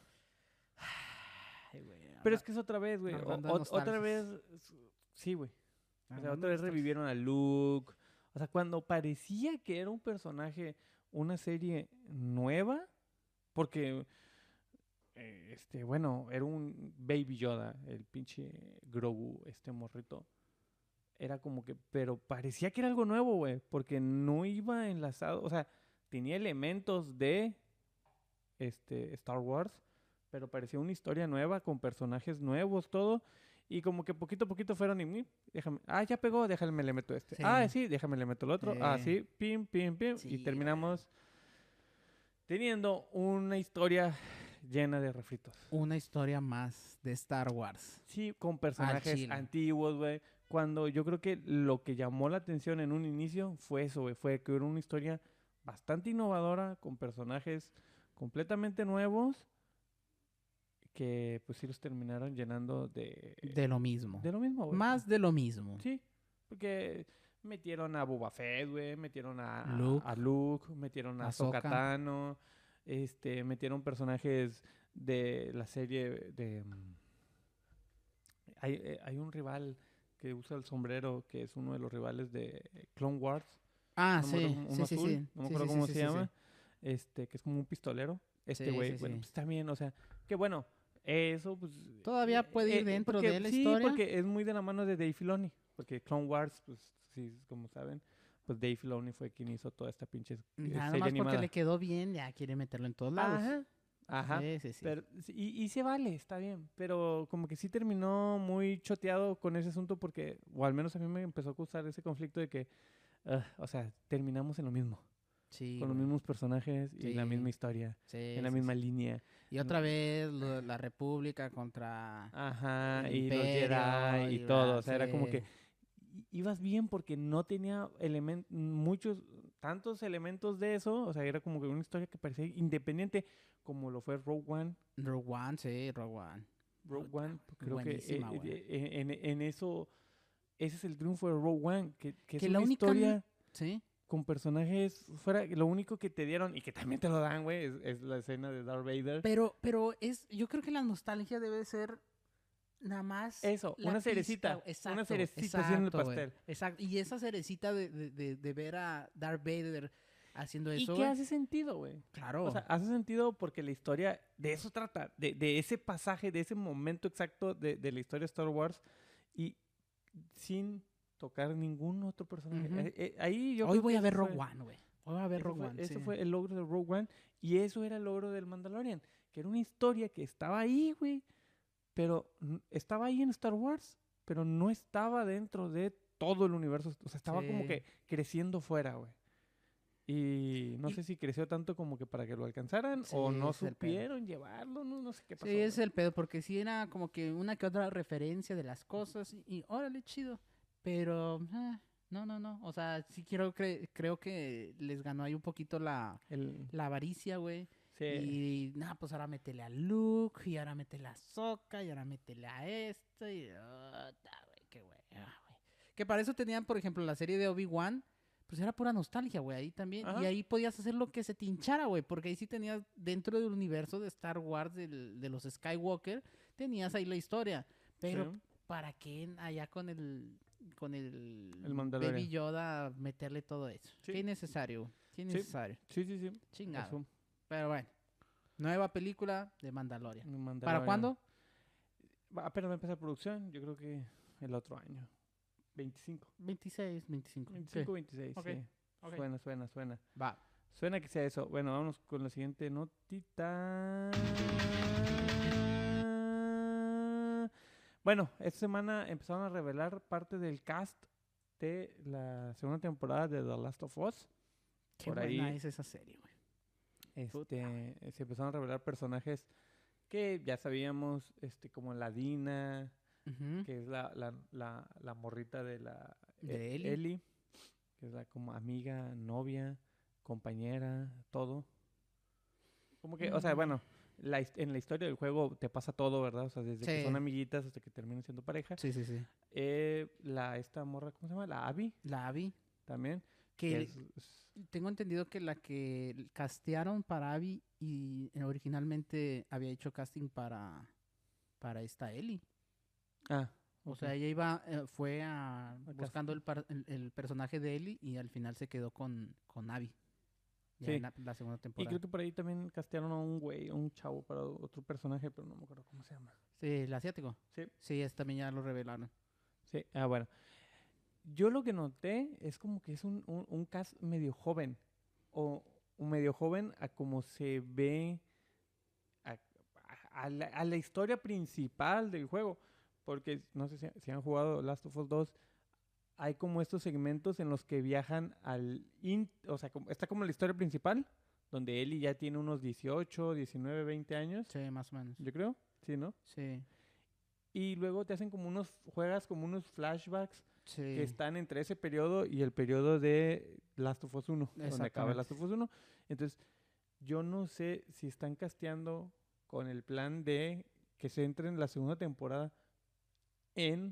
Ay, güey. Pero es que es otra vez, güey. Hablando de Otra vez... nostalgias. Sí, güey. O sea, Hablando otra de vez nostalgia. revivieron a Luke. O sea, cuando parecía que era un personaje, una serie nueva, porque, bueno, era un Baby Yoda, el pinche Grogu, este morrito. Era como que, pero parecía que era algo nuevo, güey, porque no iba enlazado, o sea, tenía elementos de Star Wars, pero parecía una historia nueva con personajes nuevos, todo. Y como que poquito a poquito fueron déjame, ya pegó, déjame le meto este. Sí. Sí, déjame le meto el otro. Sí. Sí, pim. Sí, Y terminamos teniendo una historia llena de refritos. Una historia más de Star Wars. Sí, con personajes chile. antiguos, güey. Cuando yo creo que lo que llamó la atención en un inicio fue eso, güey. Fue que era una historia bastante innovadora, con personajes completamente nuevos, que pues sí los terminaron llenando De lo mismo. de lo mismo, güey. Más de lo mismo. Sí, porque metieron a Boba Fett, güey, metieron a Luke. Luke, metieron a Ahsoka. Ahsoka Tano, metieron personajes de la serie de... hay un rival que usa el sombrero, que es uno de los rivales de Clone Wars. Ah, No me acuerdo sí. cómo- uno azul, no me acuerdo cómo se llama. Que es como un pistolero. Sí, Güey, sí, bueno, sí. pues también, o sea, que bueno, eso pues... Todavía puede ir dentro de la historia. Sí, porque es muy de la mano de Dave Filoni. Porque Clone Wars, pues sí, como saben, pues Dave Filoni fue quien hizo toda esta pinche Nada serie más animada. porque le quedó bien, ya quiere meterlo en todos lados. Ajá. Sí. Pero, y se vale, está bien. Pero como que sí terminó muy choteado con ese asunto porque, o al menos a mí me empezó a causar ese conflicto de que, o sea, terminamos en lo mismo. Sí, Con los güey. mismos personajes y la Sí. misma historia. Sí, En la sí, misma sí. línea. Y otra vez la República contra Ajá, el y los Imperio Jedi y y todo. O sea, era como sí. que ibas bien porque no tenía tantos elementos de eso. O sea, era como que una historia que parecía independiente, como lo fue Rogue One. Rogue One, sí, Rogue One. Rogue One, creo que Buenísima, güey. en eso, ese es el triunfo de Rogue One, que es Que una la única historia Sí. con personajes fuera, lo único que te dieron, y que también te lo dan, güey, es la escena de Darth Vader. Pero yo creo que la nostalgia debe ser nada más Eso, la una pizca, cerecita, exacto, una cerecita así en el exacto, güey. pastel. Exacto. Y esa cerecita de ver a Darth Vader haciendo ¿Y eso, qué güey. hace sentido, güey? Claro. O sea, hace sentido porque la historia de eso trata, de ese pasaje, de ese momento exacto de la historia de Star Wars, y sin tocar ningún otro personaje. Ujú. Ahí yo Hoy creo voy que a ver eso Rogue fue- One, güey. Voy a ver Rogue One, Ese sí. fue el logro de Rogue One. Y eso era el logro del Mandalorian. Que era una historia que estaba ahí, güey. Pero estaba ahí en Star Wars. Pero no estaba dentro de todo el universo. O sea, estaba como Sí. que creciendo fuera, güey. Y no Y- sé si creció tanto como que para que lo alcanzaran. Sí, O no ese es el pedo. supieron llevarlo. No sé qué pasó. Sí, ese es güey. el pedo, porque sí era como que una que otra referencia de las cosas y órale, chido. Pero, no. O sea, sí creo que les ganó ahí un poquito la avaricia, güey. Sí. Y nada, pues ahora métele a Luke, y ahora métele a Sokka, y ahora métele a esto, y güey, qué güey. Que para eso tenían, por ejemplo, la serie de Obi-Wan, pues era pura nostalgia, güey, ahí también. Ajá. Y ahí podías hacer lo que se te hinchara, güey, porque ahí sí tenías, dentro del universo de Star Wars, de los Skywalker, tenías ahí la historia. Pero, Sí. ¿para qué allá con el Mandalorian. Baby Yoda meterle todo eso? Sí. Qué innecesario, güey. Qué Sí. innecesario. Sí. Chingado. Eso, Pero bueno, nueva película de Mandalorian. un ¿Para Mandalorian. cuándo? Apenas va a empezar producción. Yo creo que el otro año. 25. 26, 25. 25, 26, Ok, sí. ok. Suena. Va. Suena que sea eso. Bueno, vámonos con la siguiente notita. Bueno, esta semana empezaron a revelar parte del cast de la segunda temporada de The Last of Us. Qué Por buena ahí, es esa serie, güey. Puta. se empezaron a revelar personajes que ya sabíamos, como la Dina, Ujú. que es la morrita de la De Ellie. Ellie, que es la como amiga, novia, compañera, todo. Como que, o sea, Mm. bueno, en la historia del juego te pasa todo, ¿verdad? O sea, desde que Sí. son amiguitas hasta que terminan siendo pareja. Sí. Esta morra, ¿cómo se llama? La Abby, La Abby. también. Que Que le- tengo entendido que la que castearon para Abby y originalmente había hecho casting para esta Ellie. O ok. sea, ella iba, fue buscando casting. el personaje de Ellie y al final se quedó con Abby. Ya Sí. en la segunda Y temporada. creo que por ahí también castearon a un güey, a un chavo para otro personaje, pero no me acuerdo cómo se llama. Sí, el asiático. Sí. Sí, ese también ya lo revelaron. Sí, bueno. Yo lo que noté es como que es un cast medio joven. O medio joven a como se ve a la historia principal del juego. Porque no sé si han jugado Last of Us 2. Hay como estos segmentos en los que viajan o sea, está como la historia principal, donde Ellie ya tiene unos 18, 19, 20 años, Sí, más o menos. yo creo. Sí, ¿no? Sí, Y luego te hacen juegas como unos flashbacks sí. que están entre ese periodo y el periodo de Last of Us 1, donde acaba Exactamente. Last of Us 1. Entonces, yo no sé si están casteando con el plan de que se entre en la segunda temporada en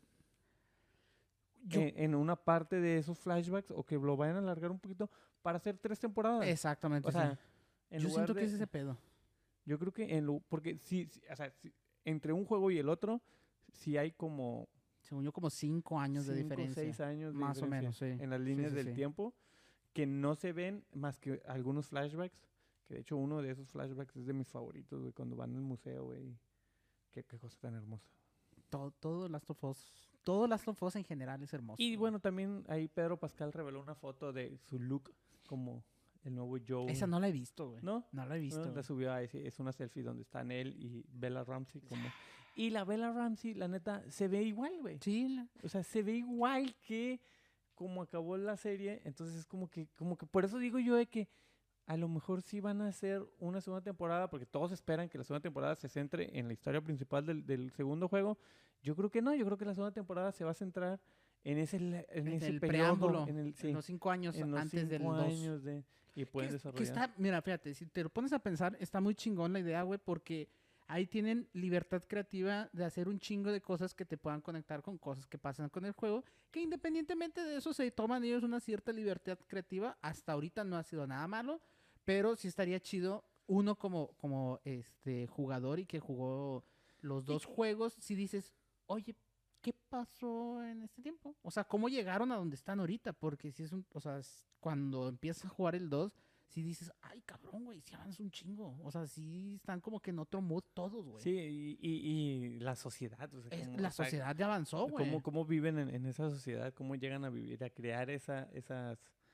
en una parte de esos flashbacks o que lo vayan a alargar un poquito para hacer 3 temporadas. Exactamente, O sea, sí. en Yo lugar siento que de- es ese pedo. Yo creo que porque o sea, entre un juego y el otro, sí hay como Según yo, como 5 años de 5 o diferencia. 6 años de Más o diferencia menos, sí. en las Sí, líneas sí, del sí. tiempo que no se ven más que algunos flashbacks. Que de hecho uno de esos flashbacks es de mis favoritos, güey, cuando van al museo, güey. Qué cosa tan hermosa. Todo Last of Us. Todo Last of Us en general es hermoso. Y güey. bueno, también ahí Pedro Pascal reveló una foto de su look como el nuevo Joe. Esa no la he visto, güey. ¿No? No la he visto. No, la güey. subió ahí, sí, es una selfie donde están él y Bella Ramsey como... Y la Bella Ramsey, la neta, se ve igual, güey. Sí, O sea, se ve igual que como acabó la serie. Entonces es como que por eso digo yo de que a lo mejor sí van a hacer una segunda temporada, porque todos esperan que la segunda temporada se centre en la historia principal del segundo juego. Yo creo que no, yo creo que la segunda temporada se va a centrar en ese el periodo, preámbulo. en En los 5 años en los antes del 5 2. años y pueden Que desarrollar. está, mira, fíjate, si te lo pones a pensar, está muy chingón la idea, güey, porque ahí tienen libertad creativa de hacer un chingo de cosas que te puedan conectar con cosas que pasan con el juego, que independientemente de eso se toman ellos una cierta libertad creativa. Hasta ahorita no ha sido nada malo, pero sí estaría chido uno como jugador y que jugó los dos juegos, si dices, oye, ¿qué pasó en este tiempo? O sea, ¿cómo llegaron a donde están ahorita? Porque si es o sea, cuando empiezas a jugar el 2, si dices, ay, cabrón, güey, si avanza un chingo. O sea, sí están como que en otro mood todos, güey. Sí, y la sociedad. O sea, La sociedad ya avanzó, güey. cómo viven en esa sociedad, cómo llegan a vivir, a crear esas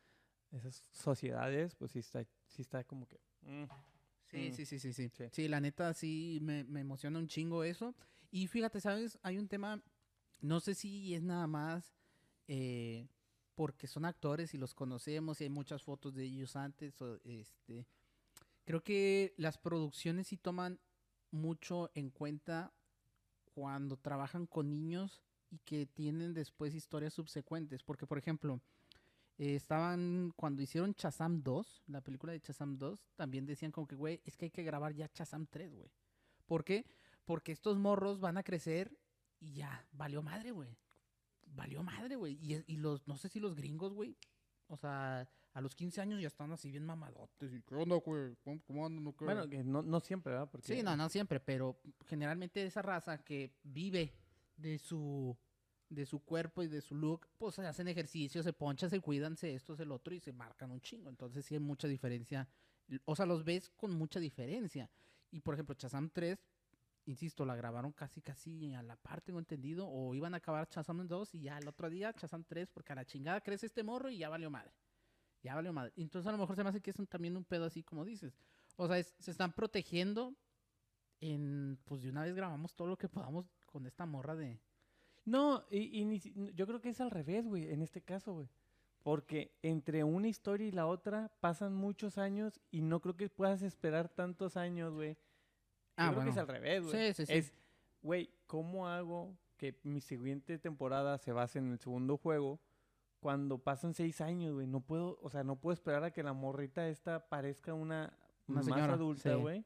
esas sociedades, pues sí está como que... Sí, Mm. sí, sí, sí, sí. Sí. Sí, la neta sí me emociona un chingo eso. Y fíjate, ¿sabes? Hay un tema, no sé si es nada más eh, porque son actores y los conocemos y hay muchas fotos de ellos antes. Creo que las producciones sí toman mucho en cuenta cuando trabajan con niños y que tienen después historias subsecuentes. Porque, por ejemplo, cuando hicieron Shazam 2, la película de Shazam 2, también decían como que, güey, es que hay que grabar ya Shazam 3, güey. ¿Por qué? Porque estos morros van a crecer y ya, valió madre, güey. Valió madre, güey. Y no sé si los gringos, güey, o sea, a los 15 años ya están así bien mamadotes. ¿Y qué onda, güey? ¿Cómo andan? ¿No qué? Bueno, que no siempre, ¿verdad? Porque... Sí, no siempre, pero generalmente esa raza que vive de su cuerpo y de su look, pues hacen ejercicio, se ponchan, se cuidan, esto, el otro y se marcan un chingo. Entonces sí hay mucha diferencia. O sea, los ves con mucha diferencia. Y por ejemplo, Shazam 3, insisto, la grabaron casi a la par, tengo entendido. O iban a acabar Shazam 2 y ya el otro día Shazam 3, porque a la chingada crece este morro y ya valió madre. Ya valió madre. Entonces a lo mejor se me hace que es también un pedo así como dices. O sea, se están protegiendo pues de una vez grabamos todo lo que podamos con esta morra de... No, yo creo que es al revés, güey, en este caso, güey. Porque entre una historia y la otra pasan muchos años y no creo que puedas esperar tantos años, güey. Yo creo que es al revés, güey. Sí. Es, güey, ¿cómo hago que mi siguiente temporada se base en el segundo juego cuando pasan 6 años, güey? No puedo, o sea, no puedo esperar a que la morrita esta parezca una más señora, adulta, sí. güey.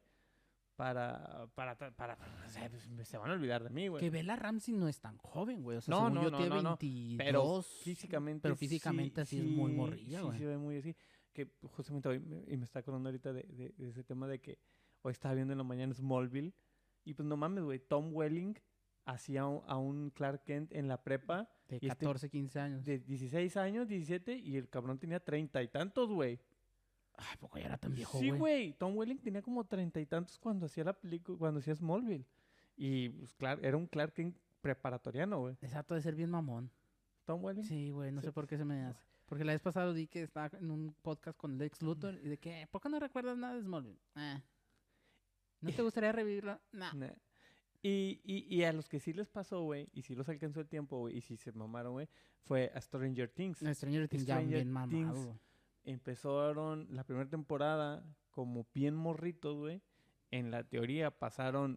O sea, pues, se van a olvidar de mí, güey. Que Bella Ramsey no es tan joven, güey. O sea, No, según no, yo no, tiene no. 22. Pero físicamente así es muy morrilla, sí, güey. se ve muy así. Que justamente hoy, y me está acordando ahorita de ese tema de que hoy estaba viendo en la mañana Smallville. Y pues no mames, güey, Tom Welling hacía a un Clark Kent en la prepa. De y 14, 15 años. De 16 años, 17, y el cabrón tenía 30 y tantos, güey. Ay, poco ya era tan viejo, Sí, güey. güey. Tom Welling tenía como 30 y tantos cuando hacía la película, cuando hacía Smallville. Y pues claro, era un Clark Kent preparatoriano, güey. Exacto, de ser bien mamón. Tom Welling. Sí, güey, no Sí. sé por qué se me hace. Porque la vez pasada vi que estaba en un podcast con Lex Luthor y de que, ¿por qué no recuerdas nada de Smallville? ¿No te gustaría revivirlo? No. Nah. Y a los que sí les pasó, güey, y sí los alcanzó el tiempo, güey, y sí se mamaron, güey, fue a Stranger Things. Stranger Things ya Stranger bien mamado, Things güey. Empezaron la primera temporada como bien morritos, güey. En la teoría pasaron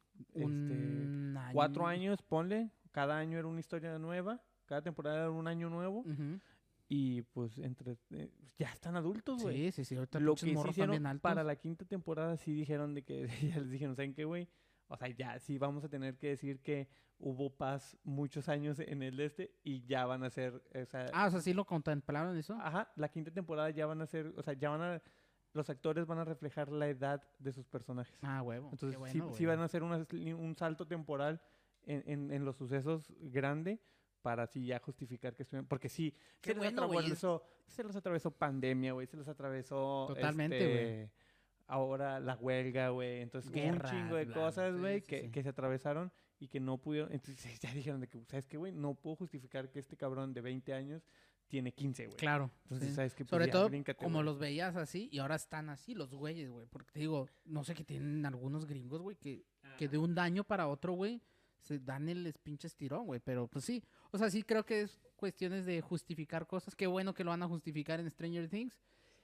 Un año. 4 años, ponle. Cada año era una historia nueva. Cada temporada era un año nuevo. Ujú. Y pues ya están adultos, güey. Sí. Ahorita Lo pinches que sí morros están bien hicieron altos. para la quinta temporada sí dijeron de que ya les dijeron, ¿saben qué, güey? O sea, ya sí vamos a tener que decir que hubo paz muchos años en el y ya van a ser, o sea, O sea, sí lo contemplaron eso. ajá, la quinta temporada ya van a ser, o sea, los actores van a reflejar la edad de sus personajes. Huevo. Entonces Qué bueno, sí güey. van a hacer un salto temporal en los sucesos grande para así ya justificar que estuvieron. Porque sí, Qué bueno, güey. se les atravesó pandemia, güey, se les atravesó Totalmente, güey. ahora la huelga, güey. Entonces hubo Guerras, un chingo de bla, cosas, sí, güey, sí. que se atravesaron y que no pudieron. Entonces ya dijeron de que, ¿sabes qué, güey? No puedo justificar que este cabrón de 20 años tiene 15, güey. Claro. Entonces, sí. ¿sabes qué? Pues Sobre ya, todo, bríncate, como güey. los veías así y ahora están así los güeyes, güey. Porque te digo, no sé qué tienen algunos gringos, güey, que de un daño para otro, güey, se dan el pinche estirón, güey. Pero pues sí, o sea, sí creo que es cuestiones de justificar cosas. Qué bueno que lo van a justificar en Stranger Things.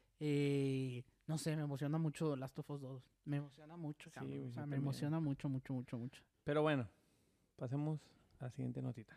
No sé, me emociona mucho Last of Us 2. Me emociona mucho, Sí, cabrón. güey, O yo sea, me también. emociona mucho, mucho, mucho, mucho. Pero bueno, pasemos a la siguiente notita.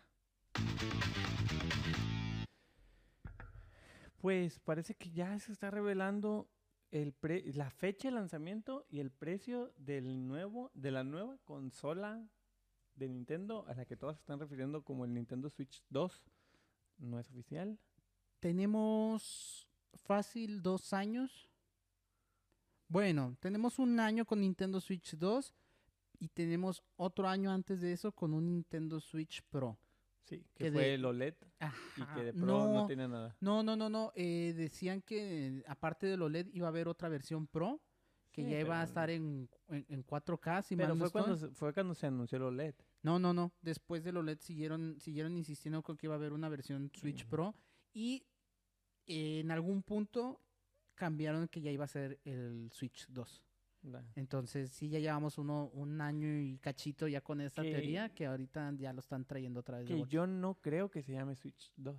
Pues parece que ya se está revelando la fecha de lanzamiento y el precio de la nueva consola de Nintendo, a la que todos se están refiriendo como el Nintendo Switch 2. No es oficial. Tenemos fácil 2 años. Bueno, tenemos un año con Nintendo Switch 2 y tenemos otro año antes de eso con un Nintendo Switch Pro. Sí, Que que fue de- el OLED y Ajá. que de Pro no tiene nada. No. Decían que aparte del OLED iba a haber otra versión Pro que Sí, ya iba a pero- estar en 4K, si Pero mal no estoy. fue cuando se anunció el OLED. No. Después del OLED siguieron insistiendo con que iba a haber una versión Switch Ujú. Pro y en algún punto cambiaron que ya iba a ser el Switch 2. Entonces sí, ya llevamos un año y cachito ya con esta teoría, que ahorita ya lo están trayendo otra vez de Que vuelta. yo no creo que se llame Switch 2.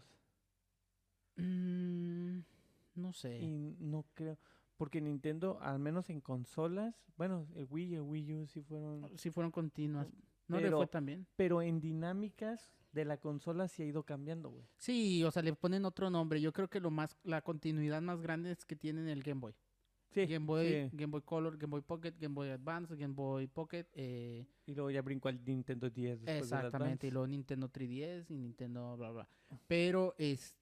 No sé. Y no creo, porque Nintendo, al menos en consolas, bueno, el Wii y el Wii U Sí fueron continuas. No le fue tan bien. pero en dinámicas de la consola sí ha ido cambiando, güey. Sí, o sea, le ponen otro nombre. Yo creo que la continuidad más grande es que tienen el Game Boy. Sí, Game Boy, sí. Game Boy Color, Game Boy Pocket, Game Boy Advance, Game Boy Pocket. Y luego ya brincó al Nintendo 10 después del Exactamente, y Advance. luego Nintendo 3DS y Nintendo bla bla. Pero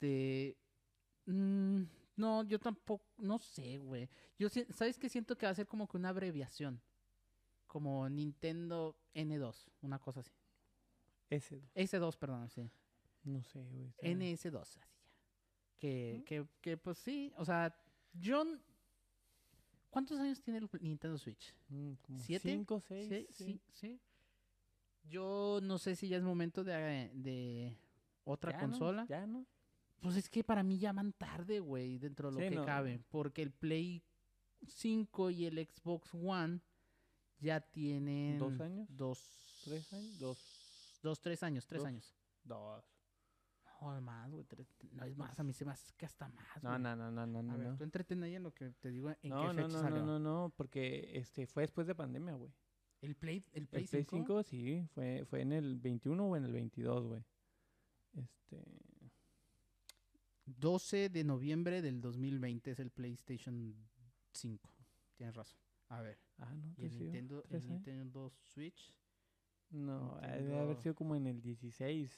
no, yo tampoco, no sé, güey. ¿Sabes qué? Siento que va a ser como que una abreviación. Como Nintendo N2, una cosa así. Ese, S2, perdón, sí. no sé, güey. NS2, así ya. Que pues sí, o sea, ¿cuántos años tiene el Nintendo Switch? Como ¿7? 5, 6. Sí. Yo no sé si ya es momento de otra consola. ¿Ya no? Pues es que para mí ya van tarde, güey, dentro de lo Sí, que no. cabe. Porque el Play 5 y el Xbox One ya tienen... ¿2 años? 3 años? 3 años, 3 Dos. años. 2. No, más, güey. No, es más, a mí se me hace que hasta más, No, güey. no. A ver, tú entretén ahí en lo que te digo en No, qué fecha salió. no, porque fue después de pandemia, güey. ¿El Play El Play 5 sí, fue en el 21 o en el 22, güey. 12 de noviembre del 2020 es el PlayStation 5. Tienes razón. A ver. No, ¿Y el Nintendo Switch? No, debe haber sido como en el 16.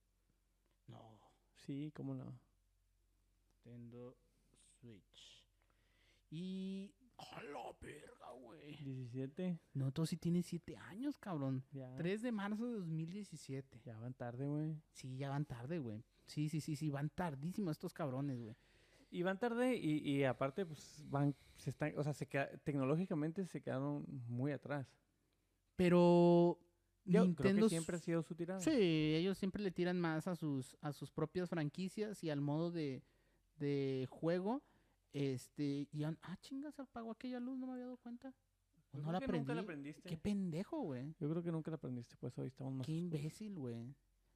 No. Sí, cómo no. Nintendo Switch. Y... ¡A la verga, güey! 17. No, todo sí tiene 7 años, cabrón. Ya. 3 de marzo de 2017. Ya van tarde, güey. Sí, ya van tarde, güey. Sí, van tardísimo estos cabrones, güey. Y van tarde y aparte, pues, o sea, tecnológicamente se quedaron muy atrás. Pero... Yo Nintendo creo que siempre ha sido su tirada. Sí, ellos siempre le tiran más a sus propias franquicias y al modo de juego. Chinga, se apagó aquella luz, no me había dado cuenta. Yo No creo la que aprendí. nunca la aprendiste. Qué pendejo, güey. Yo creo que nunca la aprendiste, pues hoy estamos más Qué oscuros. imbécil, güey.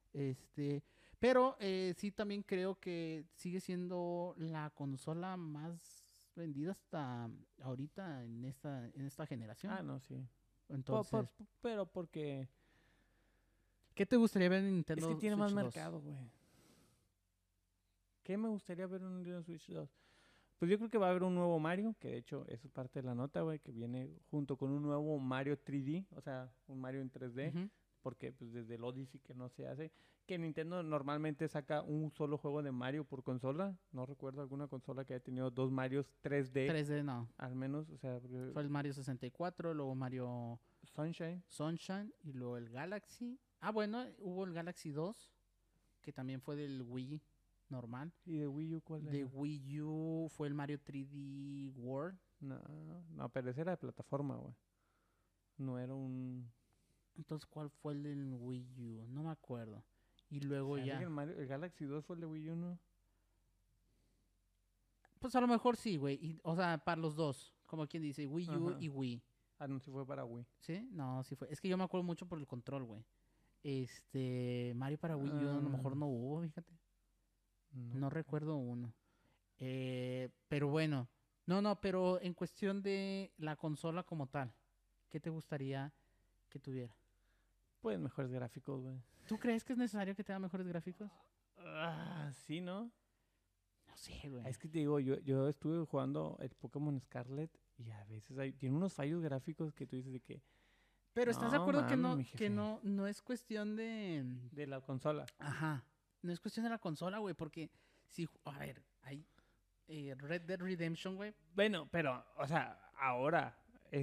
Pero sí también creo que sigue siendo la consola más vendida hasta ahorita en esta generación. No, sí. Entonces, Pero porque ¿qué te gustaría ver en Nintendo es que tiene Switch más 2? mercado, güey. ¿Qué me gustaría ver en un Nintendo Switch 2? Pues yo creo que va a haber un nuevo Mario, que de hecho eso es parte de la nota, güey, que viene junto con un nuevo Mario 3D, o sea, un Mario en 3D, Ujú. porque pues desde el Odyssey que no se hace, que Nintendo normalmente saca un solo juego de Mario por consola, no recuerdo alguna consola que haya tenido 2 Marios 3D, 3D no. al menos, o sea, porque Fue el Mario 64, luego Mario Sunshine, Sunshine y luego el Galaxy. Bueno, hubo el Galaxy 2, que también fue del Wii normal. ¿y de Wii U cuál De era? Wii U fue el Mario 3D World. No, pero ese era de plataforma, güey. No era un... Entonces, ¿cuál fue el del Wii U? No me acuerdo. Y luego ¿Sabes ya... que el Galaxy 2 fue el de Wii U, no? Pues a lo mejor sí, güey. O sea, para los dos. Como quien dice, Wii U Ajá. y Wii. No, sí fue para Wii. ¿Sí? No, sí fue. Es que yo me acuerdo mucho por el control, güey. Mario para Wii U a lo mejor no hubo, fíjate. No recuerdo uno. Pero bueno. No, pero en cuestión de la consola como tal, ¿qué te gustaría que tuviera? Pues mejores gráficos, güey. ¿Tú crees que es necesario que tenga mejores gráficos? Sí, ¿no? No sé, güey. Es que te digo, yo estuve jugando el Pokémon Scarlet y a veces tiene unos fallos gráficos que tú dices de que... Pero ¿estás de No, acuerdo que mames, mi que jefe. no es cuestión de... De la consola. Ajá. No es cuestión de la consola, güey, porque si... A ver, hay Red Dead Redemption, güey. Bueno, pero, o sea, ahora,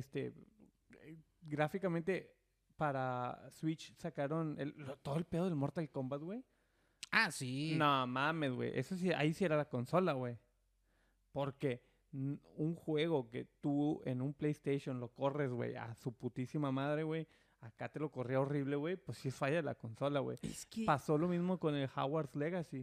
gráficamente para Switch sacaron todo el pedo del Mortal Kombat, güey. Ah, sí. No mames, güey. Eso sí, ahí sí era la consola, güey. Porque un juego que tú en un PlayStation lo corres, güey, a su putísima madre, güey. Acá te lo corría horrible, güey. Pues sí es falla de la consola, güey. Es que... Pasó lo mismo con el Hogwarts Legacy.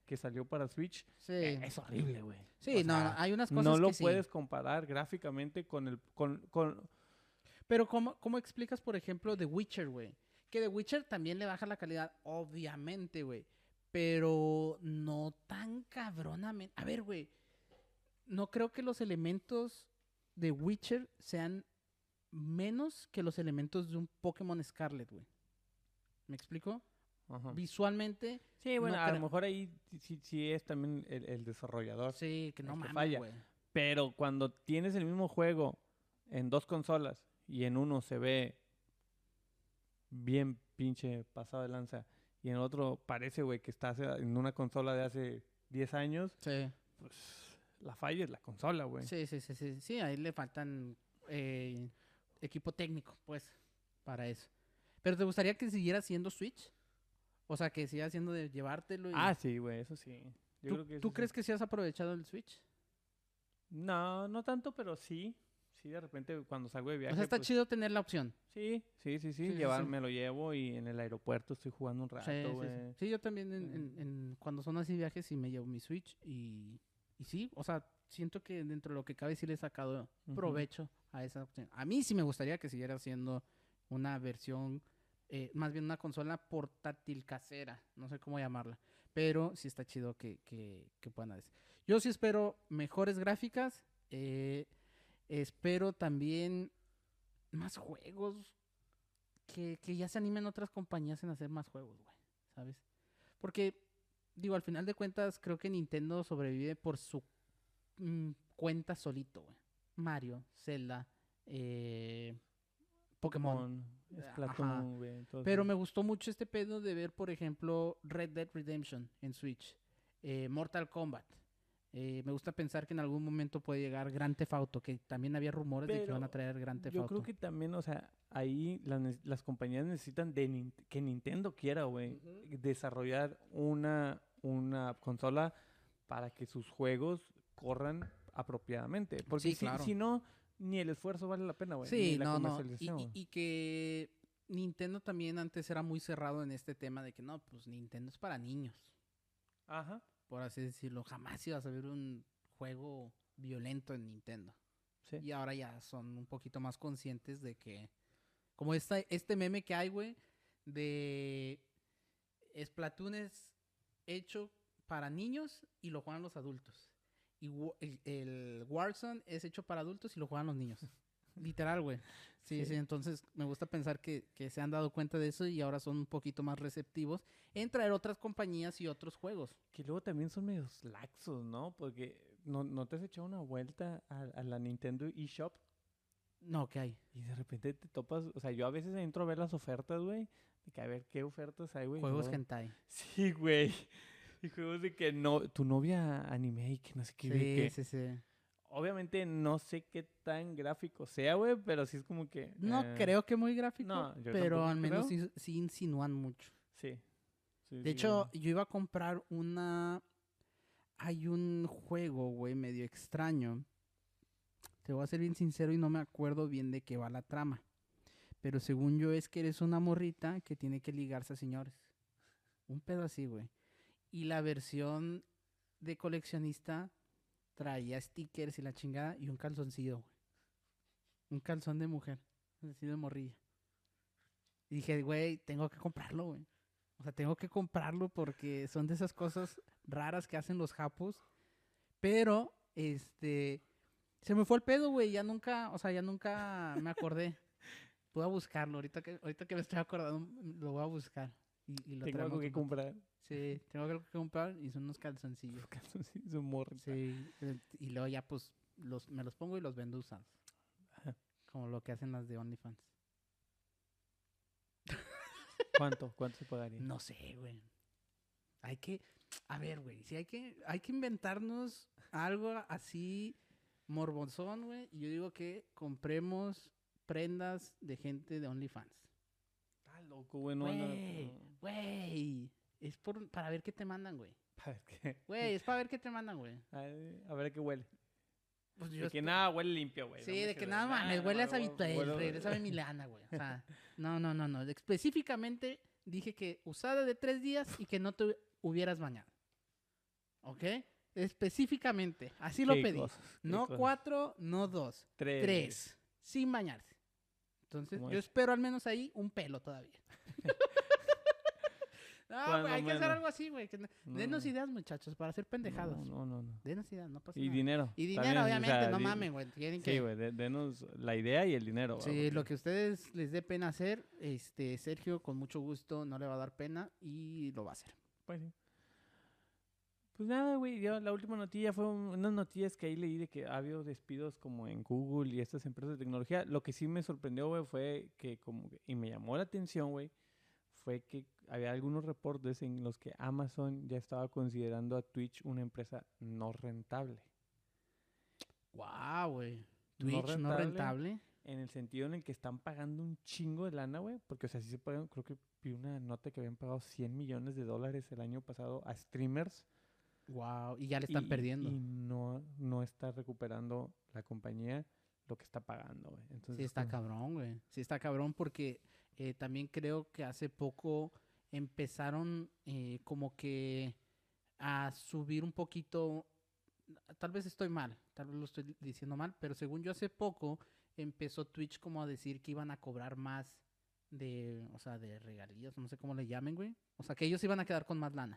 que salió para Switch, Sí. es horrible, güey. Sí, O no, sea, hay unas cosas no lo que sí. puedes comparar gráficamente con el... Pero ¿cómo explicas, por ejemplo, The Witcher, güey? Que The Witcher también le baja la calidad, obviamente, güey. Pero no tan cabronamente. A ver, güey. No creo que los elementos de Witcher sean menos que los elementos de un Pokémon Scarlet, güey. ¿Me explico? Ajá. Visualmente, Sí, bueno, no a lo creo. mejor ahí sí es también el desarrollador. sí, que no el que mames, falla. güey. Pero cuando tienes el mismo juego en 2 consolas y en uno se ve bien pinche pasado de lanza y en otro parece, güey, que estás en una consola de hace 10 años, Sí. pues la falla es la consola, güey. Sí. Sí, ahí le faltan equipo técnico, pues, para eso. ¿Pero te gustaría que siguiera siendo Switch? O sea, que siga siendo de llevártelo y... Ah, sí, güey, eso sí. Yo ¿Tú, creo que tú eso sí. crees que sí has aprovechado el Switch? No, no tanto, pero sí. Sí, de repente cuando salgo de viaje, O sea, está pues, chido tener la opción. sí, Sí. me lo llevo y en el aeropuerto estoy jugando un Sí, rato, güey. Sí, yo también cuando son así viajes sí me llevo mi Switch y sí, o sea, siento que dentro de lo que cabe sí le he sacado Ujú. provecho a esa opción. A mí sí me gustaría que siguiera siendo una versión, más bien una consola portátil casera, no sé cómo llamarla, pero sí está chido que puedan hacer. Yo sí espero mejores gráficas, espero también más juegos, que ya se animen otras compañías en hacer más juegos, güey, ¿sabes? Porque, digo, al final de cuentas, creo que Nintendo sobrevive por su cuenta solito, güey. Mario, Zelda, Pokémon. Ajá. Splatoon, güey. Entonces, Pero me gustó mucho este pedo de ver, por ejemplo, Red Dead Redemption en Switch, Mortal Kombat. Me gusta pensar que en algún momento puede llegar Grand Theft Auto, que también había rumores de que iban a Pero traer Grand Theft yo Auto. creo que también, o sea, ahí las compañías necesitan que Nintendo quiera, güey, desarrollar una consola para que sus juegos corran apropiadamente. Porque Sí, claro. si no, ni el esfuerzo vale la pena, güey. Sí, Ni la no. Y, comercialización. y que Nintendo también antes era muy cerrado en este tema de que no, pues Nintendo es para niños, Ajá. por así decirlo. Jamás ibas a ver un juego violento en Nintendo. Sí. Y ahora ya son un poquito más conscientes de que, como este meme que hay, güey, de Splatoon es hecho para niños y lo juegan los adultos. Y el Warzone es hecho para adultos y lo juegan los niños. Literal, güey. Sí, entonces me gusta pensar que se han dado cuenta de eso y ahora son un poquito más receptivos en traer otras compañías y otros juegos. Que luego también son medios laxos, ¿no? Porque no te has echado una vuelta a la Nintendo eShop No, ¿qué hay? y de repente te topas, o sea, yo a veces entro a ver las ofertas, güey, de que a ver qué ofertas hay, güey. Juegos luego- hentai. Sí, güey. Y juegos de que no, tu novia anime y que no sé qué, güey, que Sí. obviamente no sé qué tan gráfico sea, güey, pero sí es como que... No creo que muy gráfico, no, yo pero tampoco al menos creo. sí insinúan mucho. Sí. De hecho, yo iba a comprar Hay un juego, güey, medio extraño. Te voy a ser bien sincero y no me acuerdo bien de qué va la trama. Pero según yo es que eres una morrita que tiene que ligarse a señores. Un pedo así, güey. Y la versión de coleccionista traía stickers y la chingada y un calzoncillo, güey. Un calzón de mujer. Así de morrilla. Y dije, güey, tengo que comprarlo, güey. O sea, tengo que comprarlo porque son de esas cosas raras que hacen los japos. Pero, se me fue el pedo, güey. Ya nunca me acordé. Voy a buscarlo. Ahorita que me estoy acordando, lo voy a buscar. Y lo Tengo traemos algo que un rato. comprar. Sí, tengo algo que comprar y son unos calzoncillos. Sí, su morrita. Sí, y luego ya pues me los pongo y los vendo usados. Ajá. Como lo que hacen las de OnlyFans. ¿Cuánto se pagaría? No sé, güey. A ver, güey, si hay que inventarnos algo así morbosón, güey. Y yo digo que compremos prendas de gente de OnlyFans. Está loco, güey. No, Güey. Es para ver qué te mandan, güey. ¿Para qué? Güey, es para ver qué te mandan, güey. A ver qué huele. Pues De que nada huele limpio, güey. Sí, no me de que sirve. nada mames, Nah, huele a no, Sabitel, regrésame mi lana, güey. O sea, no. Específicamente dije que usada de 3 días y que no te hubieras bañado. ¿ok? Específicamente, así lo ¿Qué pedí. cosas? ¿Qué No cosas? 4, no 2, 3. 3, sin bañarse. Entonces, ¿Cómo yo es? espero al menos ahí un pelo todavía. No, Cuando güey, hay que hacer menos. algo así, güey. No, Denos ideas, muchachos, para hacer pendejadas. no. Denos ideas, no pasa Y nada. dinero. Y también, dinero, o obviamente, sea, no mamen, güey. Tienen Sí, que... güey, denos la idea y el dinero. Sí, güey, lo porque- que a ustedes les dé pena hacer, Sergio con mucho gusto no le va a dar pena y lo va a hacer. Pues sí. Pues nada, güey, yo la última noticia fue unas noticias que ahí leí de que ha habido despidos como en Google y estas empresas de tecnología. Lo que sí me sorprendió, güey, fue que y me llamó la atención, güey, fue que había algunos reportes en los que Amazon ya estaba considerando a Twitch una empresa no rentable. Wow, güey. No Twitch no rentable. En el sentido en el que están pagando un chingo de lana, güey, porque, o sea, sí se pagan, creo que vi una nota que habían pagado $100 millones el año pasado a streamers. Wow, y ya le están perdiendo. Y no está recuperando la compañía lo que está pagando, güey. Entonces, Sí está cabrón, güey. Sí está cabrón porque también creo que hace poco empezaron como que a subir un poquito. Tal vez estoy mal, tal vez lo estoy diciendo mal, pero según yo hace poco empezó Twitch como a decir que iban a cobrar más o sea, de regalías, no sé cómo le llamen, güey. O sea, que ellos iban a quedar con más lana.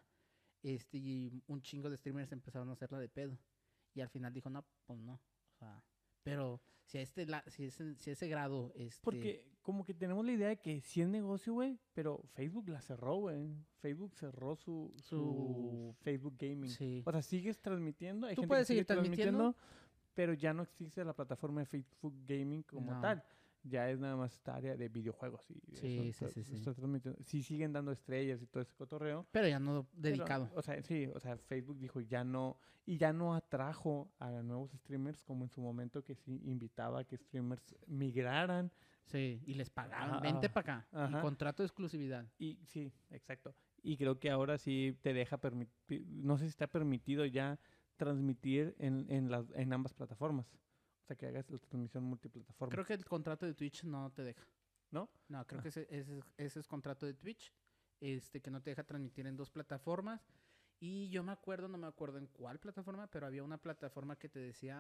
Y un chingo de streamers empezaron a hacerla de pedo. Y al final dijo, no, pues no. O sea, pero si a si a ese grado, porque como que tenemos la idea de que sí es negocio, güey, pero Facebook la cerró, güey. Facebook cerró su Facebook Gaming. sí. O sea, sigues transmitiendo, hay Tú gente que puedes sigue seguir transmitiendo, pero ya no existe la plataforma de Facebook Gaming como No. tal. Ya es nada más esta área de videojuegos. Y Sí, eso sí. está transmitiendo. Sí siguen dando estrellas y todo ese cotorreo. pero ya no pero, dedicado. o sea, sí, o sea, Facebook dijo ya no, y ya no atrajo a nuevos streamers como en su momento que sí invitaba a que streamers migraran. Sí, y les pagaban, Ajá, vente para acá. ajá. Y contrato de exclusividad. Y sí, exacto. Y creo que ahora sí te deja no sé si está permitido ya transmitir en ambas plataformas. O sea, que hagas la transmisión multiplataforma. Creo que el contrato de Twitch no te deja. ¿No? No, creo Ah. que ese es contrato de Twitch, que no te deja transmitir en dos plataformas. Y yo no me acuerdo en cuál plataforma, pero había una plataforma que te decía,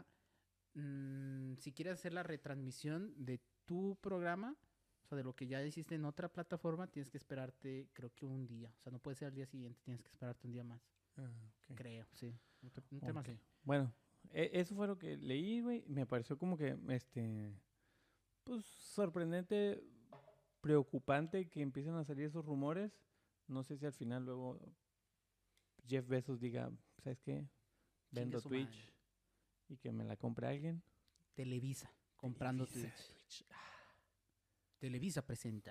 si quieres hacer la retransmisión de tu programa, o sea, de lo que ya hiciste en otra plataforma, tienes que esperarte, creo que un día. O sea, no puede ser al día siguiente, tienes que esperarte un día más. Ok. Creo, sí. Un tema Ok. así. Bueno, eso fue lo que leí, güey. Me pareció como que, pues, sorprendente, preocupante que empiecen a salir esos rumores. No sé si al final luego Jeff Bezos diga, ¿sabes qué? Vendo su Twitch madre. y que me la compre alguien. Televisa, comprando Televisa, Twitch. Televisa presenta.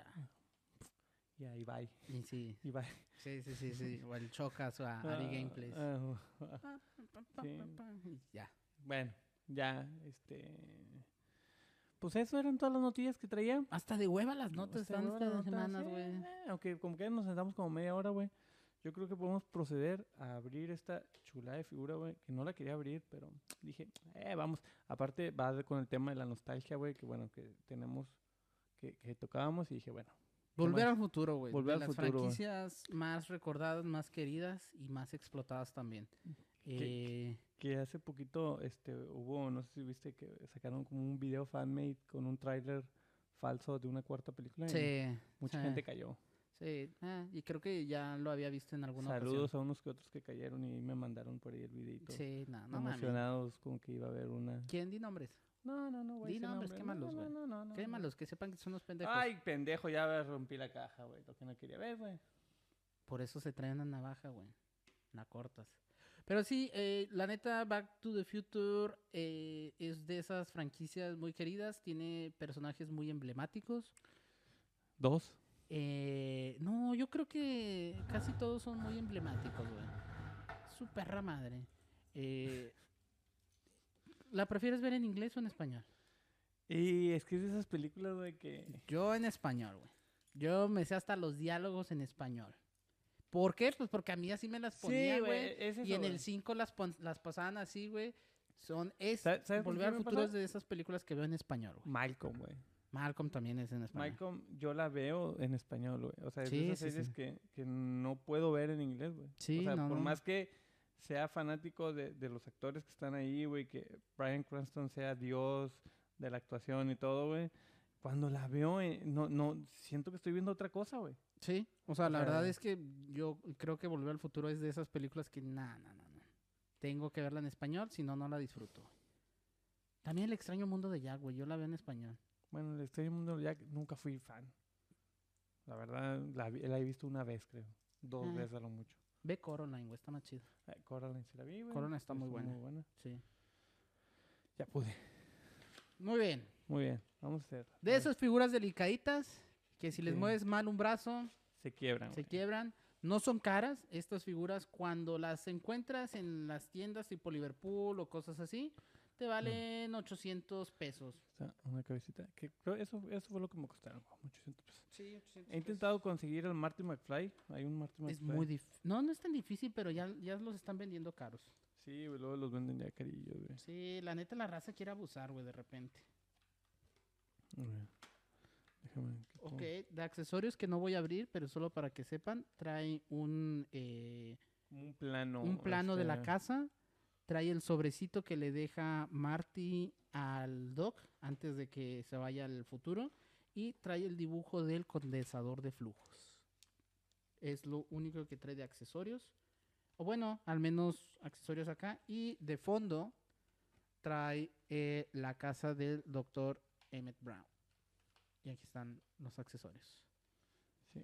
Y ahí bye. Y sí, Y bye. sí. O el Chocas o a Ari Gameplays. sí. Y ya. Bueno, ya, pues eso eran todas las noticias que traía. Hasta de hueva las notas Hasta están luego, estas las notas, semanas, sí, güey. aunque como que nos sentamos como media hora, güey. Yo creo que podemos proceder a abrir esta chulada de figura, güey. Que no la quería abrir, pero dije, vamos. Aparte, con el tema de la nostalgia, güey. Que bueno, que tenemos, que tocábamos. Y dije, bueno. Volver más? al futuro, güey. Volver De al las futuro, güey. franquicias más recordadas, más queridas y más explotadas también. Que hace poquito hubo, no sé si viste que sacaron como un video fanmade con un tráiler falso de una cuarta película. Y Sí. mucha sí, gente cayó. Sí, y creo que ya lo había visto en alguna Saludos a unos que otros que cayeron y me mandaron por ahí el videito. ocasión. Sí, no mames. Emocionados con que iba a haber una... ¿Quién? Di nombres. No, güey. Di ese nombres, nombre. quémalos, güey. No. Quémalos, que sepan que son unos pendejos. Ay, pendejo, ya rompí la caja, güey. Lo que no quería ver, güey. Por eso se trae una navaja, güey. La cortas. Pero sí, la neta, Back to the Future es de esas franquicias muy queridas. Tiene personajes muy emblemáticos. 2. No, yo creo que casi todos son muy emblemáticos, güey. Su perra madre. ¿La prefieres ver en inglés o en español? Y es que es de esas películas, güey, que... Yo en español, güey. Yo me sé hasta los diálogos en español. ¿Por qué? Pues porque a mí así me las ponía, güey. es eso, Y en el güey. 5 las pasaban así, güey. ¿Sabes por Volver qué al me futuro pasa? es de esas películas que veo en español, güey. Malcolm, güey. Malcolm también es en español. Malcolm, yo la veo en español, güey. O sea, es Sí, de esas sí, series sí. que no puedo ver en inglés, güey. Sí, o sea, no, por no. más que sea fanático de los actores que están ahí, güey, que Bryan Cranston sea Dios de la actuación y todo, güey. Cuando la veo, no, siento que estoy viendo otra cosa, güey. Sí, o sea, O la sea, verdad es que yo creo que Volver al Futuro es de esas películas que, no. Tengo que verla en español, si no, no la disfruto. También El extraño mundo de Jack, güey, yo la veo en español. Bueno, el Extraño Mundo de Jack nunca fui fan. La verdad, la he visto una vez, creo. Dos Ah. veces a lo mucho. Ve Coraline, güey, está más chido. Coraline sí la vi, güey. Coraline está muy Estuvo buena. Sí. Ya pude. Muy bien. Muy bien, vamos a hacer. De esas figuras delicaditas, que si les Sí. mueves mal un brazo, Se quiebran, se güey. quiebran. No son caras estas figuras. Cuando las encuentras en las tiendas tipo Liverpool o cosas así, te valen 800 pesos. O sea, una cabecita. Que creo eso fue lo que me costaron, como 800 pesos. Sí, 800 He intentado conseguir el Marty McFly. Hay un Marty McFly. Es muy difícil. No, no es tan difícil, pero ya los están vendiendo caros. Sí, güey, luego los venden ya carillos, güey. Sí, la neta la raza quiere abusar, güey, de repente. A ver, déjame. Ok, de accesorios que no voy a abrir, pero solo para que sepan, trae Como un plano. un plano de la este, casa, trae el sobrecito que le deja Marty al Doc antes de que se vaya al futuro y trae el dibujo del condensador de flujos. Es lo único que trae de accesorios. O bueno, al menos accesorios acá. Y de fondo trae la casa del doctor Emmett Brown. Y aquí están los accesorios. Sí.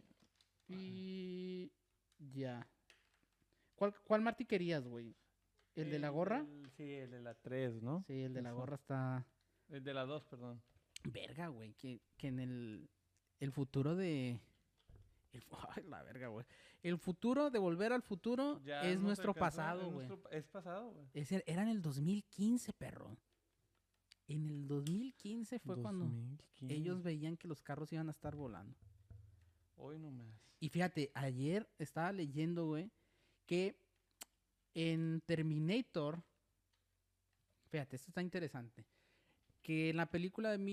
Y ya. ¿Cuál Marty querías, güey? ¿El de la gorra? Sí, el de la 3, ¿no? Sí, el de la Eso. gorra está... El de la 2, perdón. Verga, güey, que en el futuro de... Ay, la verga, güey. El futuro de Volver al Futuro Ya es nos nuestro alcanzó, pasado, güey. Es pasado, güey. Era en el 2015, perro. En el 2015 fue cuando 2015. ellos veían que los carros iban a estar volando. Hoy nomás. Y fíjate, ayer estaba leyendo, güey, que en Terminator... Fíjate, esto está interesante. Que en la película de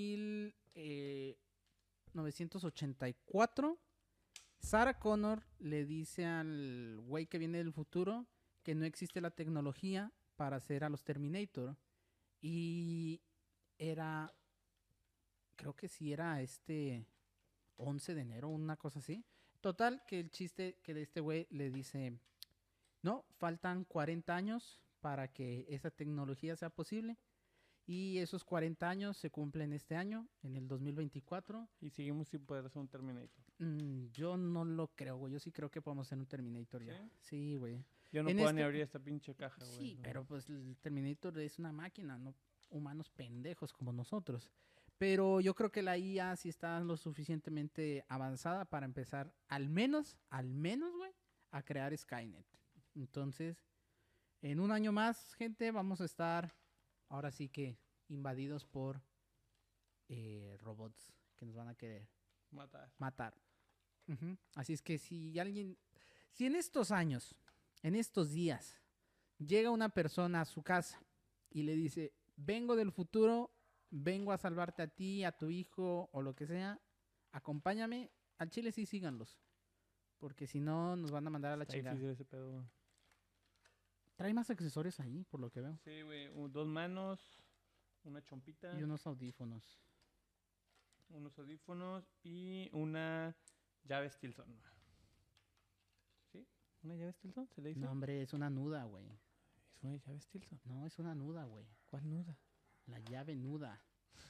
1984, Sarah Connor le dice al güey que viene del futuro que no existe la tecnología para hacer a los Terminator. Y era, creo que sí era 11 de enero, una cosa así. Total, que el chiste que de este güey le dice, no, faltan 40 años para que esa tecnología sea posible. Y esos 40 años se cumplen este año, en el 2024. Y seguimos sin poder hacer un Terminator. Yo no lo creo, güey. Yo sí creo que podemos hacer un Terminator ya. ¿Sí? Sí, güey. Yo no En puedo ni este- abrir esta pinche caja, güey. Sí, no. pero pues el Terminator es una máquina, no humanos pendejos como nosotros. Pero yo creo que la IA sí está lo suficientemente avanzada para empezar, al menos, güey, a crear Skynet. Entonces, en un año más, gente, vamos a estar ahora sí que invadidos por robots que nos van a querer Matar. matar. Ujú. Así es que si en estos años, en estos días, llega una persona a su casa y le dice, vengo del futuro, vengo a salvarte a ti, a tu hijo o lo que sea, acompáñame, al chile sí síganlos, porque si no nos van a mandar a la Está chingada. difícil ese pedo, güey. Trae más accesorios ahí, por lo que veo. Sí, güey. 2 manos, una chompita, Y unos audífonos. unos audífonos y una llave Stilson. ¿Sí? ¿Una llave Stilson? ¿Se le dice? No, hombre, es una nuda, güey. Es una llave Stilson. No, es una nuda, güey. ¿Cuál nuda? La llave nuda.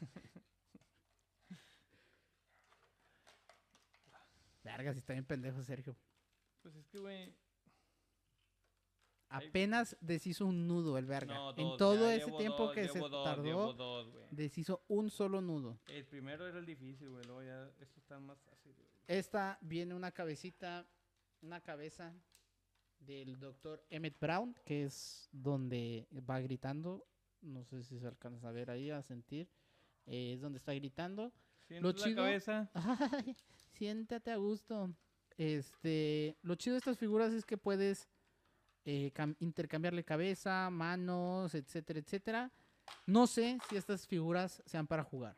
Verga, si está bien pendejo, Sergio. Pues es que, güey. Apenas deshizo un nudo el verga. No, En dos, todo ya ese llevo tiempo dos, que se llevo dos, tardó, llevo dos, güey. deshizo un solo nudo. El primero era el difícil, güey. Luego ya, estos están más fáciles, güey. Esta viene una cabecita, una cabeza del doctor Emmett Brown, que es donde va gritando. No sé si se alcanza a ver ahí, a sentir. Es donde está gritando. ¿Sientes la chido- cabeza? Ay, siéntate a gusto. Lo chido de estas figuras es que puedes intercambiarle cabeza, manos, etcétera, etcétera. No sé si estas figuras sean para jugar.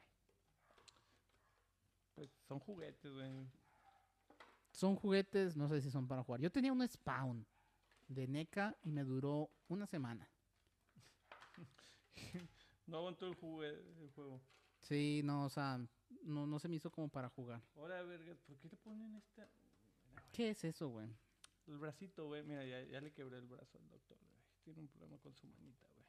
Pues son juguetes, güey. Son juguetes, no sé si son para jugar. Yo tenía un Spawn de NECA y me duró una semana. No aguantó el juego. Sí, no, o sea, no se me hizo como para jugar. Ahora, verga, ¿por qué le ponen esta? ¿Qué es eso, güey? El bracito, güey. Mira, ya le quebré el brazo al doctor, güey. Tiene un problema con su manita, güey.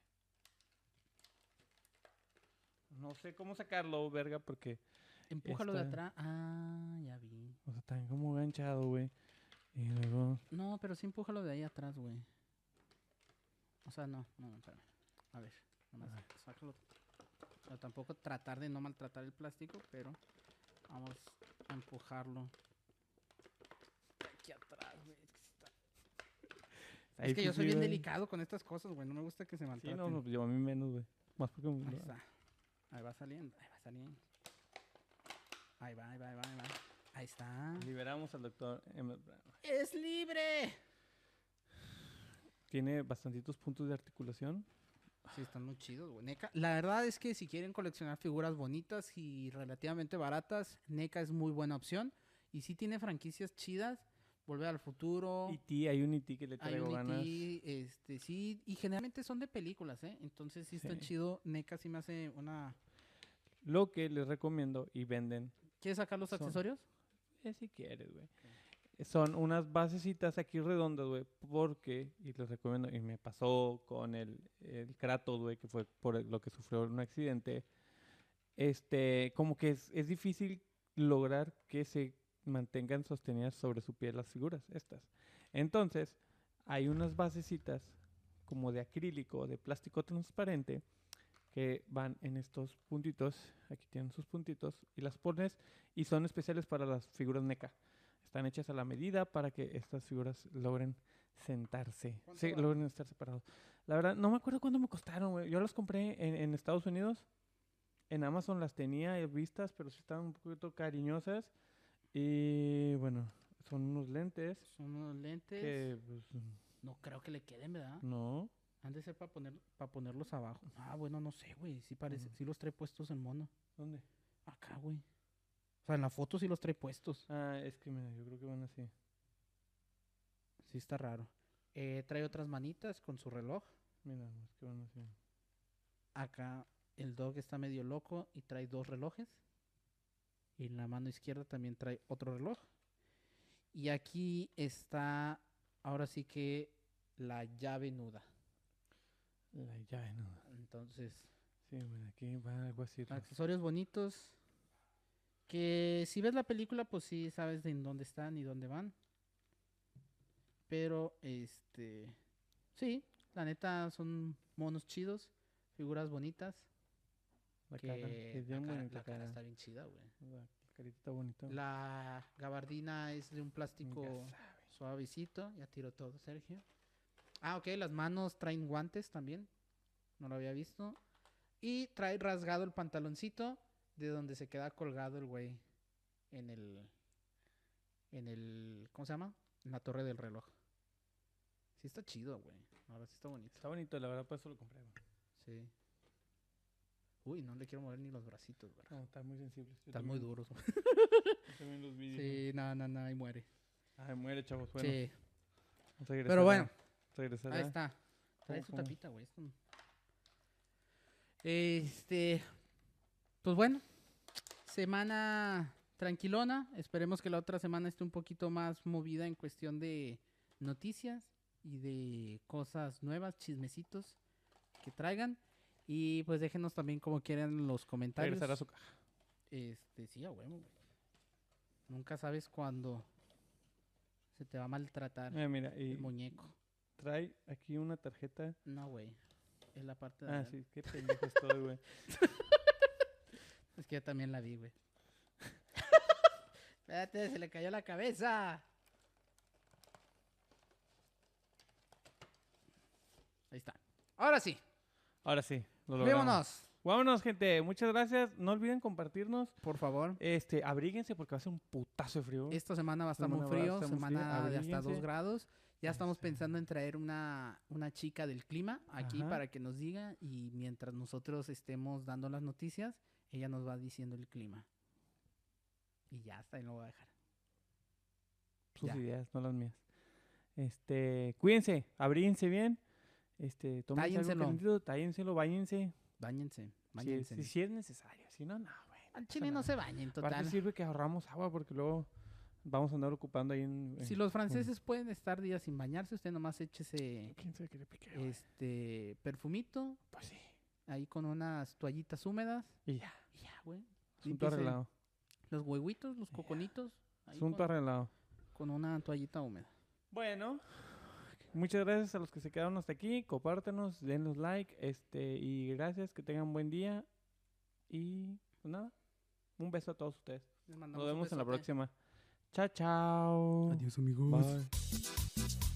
No sé cómo sacarlo, verga, porque... Empújalo de Esta- atrás. Ah, ya vi. O sea, está como ganchado, güey. Y luego... No, pero sí empújalo de ahí atrás, güey. O sea, no, espérame. A ver, nomás sácalo. O sea, tampoco tratar de no maltratar el plástico, pero vamos a empujarlo. Aquí atrás, güey. Es que yo soy bien delicado con estas cosas, güey. No me gusta que se Sí, maltraten. no, yo a mí menos, güey. Más porque... Ahí está. Ahí va saliendo, ahí va saliendo. Ahí va. Ahí está. Liberamos al doctor Emmett Brown. ¡Es libre! Tiene bastantitos puntos de articulación. Sí, están muy chidos, güey. NECA. La verdad es que si quieren coleccionar figuras bonitas y relativamente baratas, NECA es muy buena opción. Y sí tiene franquicias chidas. Volver al Futuro. E.T., hay un E.T. que le Hay traigo un ganas. E.T., sí. Y generalmente son de películas, ¿eh? Entonces sí está Sí. chido. NECA sí me hace una... Lo que les recomiendo y venden, ¿Quieres sacar los Son- accesorios? si quieres, güey. Son unas basecitas aquí redondas, güey, porque, y les recomiendo, y me pasó con el Kratos, güey, que fue por lo que sufrió un accidente, como que es difícil lograr que se mantengan sostenidas sobre su piel las figuras, estas. Entonces, hay unas basecitas como de acrílico, de plástico transparente, que van en estos puntitos, aquí tienen sus puntitos, y las pones, y son especiales para las figuras NECA. Están hechas a la medida para que estas figuras logren sentarse, ¿Cuánto valen? logren estar separados. La verdad, no me acuerdo cuánto me costaron, güey. Yo las compré en Estados Unidos, en Amazon las tenía vistas, pero sí estaban un poquito cariñosas. Y bueno, son unos lentes Son unos lentes. que, pues, No creo que le queden, ¿verdad? no. Han de ser para ponerlos abajo. Ah, bueno, no sé, güey. Sí parece. Ujú. Sí los trae puestos el mono. ¿Dónde? Acá, güey. O sea, en la foto sí los trae puestos. Ah, es que mira, yo creo que van así. Sí está raro. Trae otras manitas con su reloj. Mira, es que van así. Acá el dog está medio loco y trae dos relojes. Y en la mano izquierda también trae otro reloj. Y aquí está, ahora sí que la llave nuda. La llave, no. Entonces, Sí, mira, aquí va algo así. accesorios bonitos. Que si ves la película, pues sí sabes de en dónde están y dónde van. Pero, sí, la neta son monos chidos, figuras bonitas. La Que cara, es bien bonita la cara cara. está bien chida, güey. La carita está bonita. La gabardina es de un Ya plástico sabe. suavecito. Ya tiró todo, Sergio. Ah, ok, las manos traen guantes también. No lo había visto. Y trae rasgado el pantaloncito de donde se queda colgado el güey en el, ¿cómo se llama? En la torre del reloj. Sí está chido, güey. Ahora sí está bonito. Está bonito, la verdad, por eso lo compré. Güey. Sí. Uy, no le quiero mover ni los bracitos, güey. No, están muy sensibles. Yo Están muy también- duros. Yo también los vi. Sí, no, ahí muere. Ay, muere, chavos. Bueno, Sí. regresará, Pero bueno, regresará. ahí está. Trae ¿Cómo, su cómo? tapita, güey. Pues bueno, semana tranquilona. Esperemos que la otra semana esté un poquito más movida en cuestión de noticias y de cosas nuevas, chismecitos que traigan. Y pues déjenos también como quieran en los comentarios. Regresará a su caja. Sí, a huevo, güey. Nunca sabes cuándo se te va a maltratar Mira, y el muñeco. trae aquí una tarjeta. No, güey. Es la parte de Ah, adentro. sí, qué pendejo estoy, güey. Es que yo también la vi, güey. Espérate, se le cayó la cabeza. Ahí está. Ahora sí, Ahora sí, lo logramos. vámonos. Vámonos, gente. Muchas gracias. No olviden compartirnos. Por favor. Abríguense porque va a ser un putazo de frío. Esta semana va a estar Semana muy va a frío, estar muy semana frío, de hasta 2 abríguense. grados. Ya estamos Este. pensando en traer una chica del clima aquí Ajá. para que nos diga y mientras nosotros estemos dando las noticias, ella nos va diciendo el clima. Y ya está, ahí lo voy a dejar. Sus Ya. ideas, no las mías. Cuídense, abríense bien. Tómense algo Tállenselo. calentito, tállenselo, báñense. Báñense. Si es necesario. Si no, no, güey. Al chile no se bañen, Aparte total. sirve que ahorramos agua porque luego vamos a andar ocupando ahí en... Si los franceses pueden estar días sin bañarse, usted nomás échese ¿Quién sabe qué le pique, güey? perfumito Pues sí. ahí con unas toallitas húmedas. Y ya. Y ya, güey. Asunto Límpiese arreglado. los huevitos, los coconitos. Ahí Asunto arreglado. con una toallita húmeda. Bueno, muchas gracias a los que se quedaron hasta aquí. Compártenos, denos like, y gracias, que tengan buen día. Y pues nada, un beso a todos ustedes. Les mandamos Nos un vemos en la besote. próxima. Chao, chao. Adiós, amigos. Bye.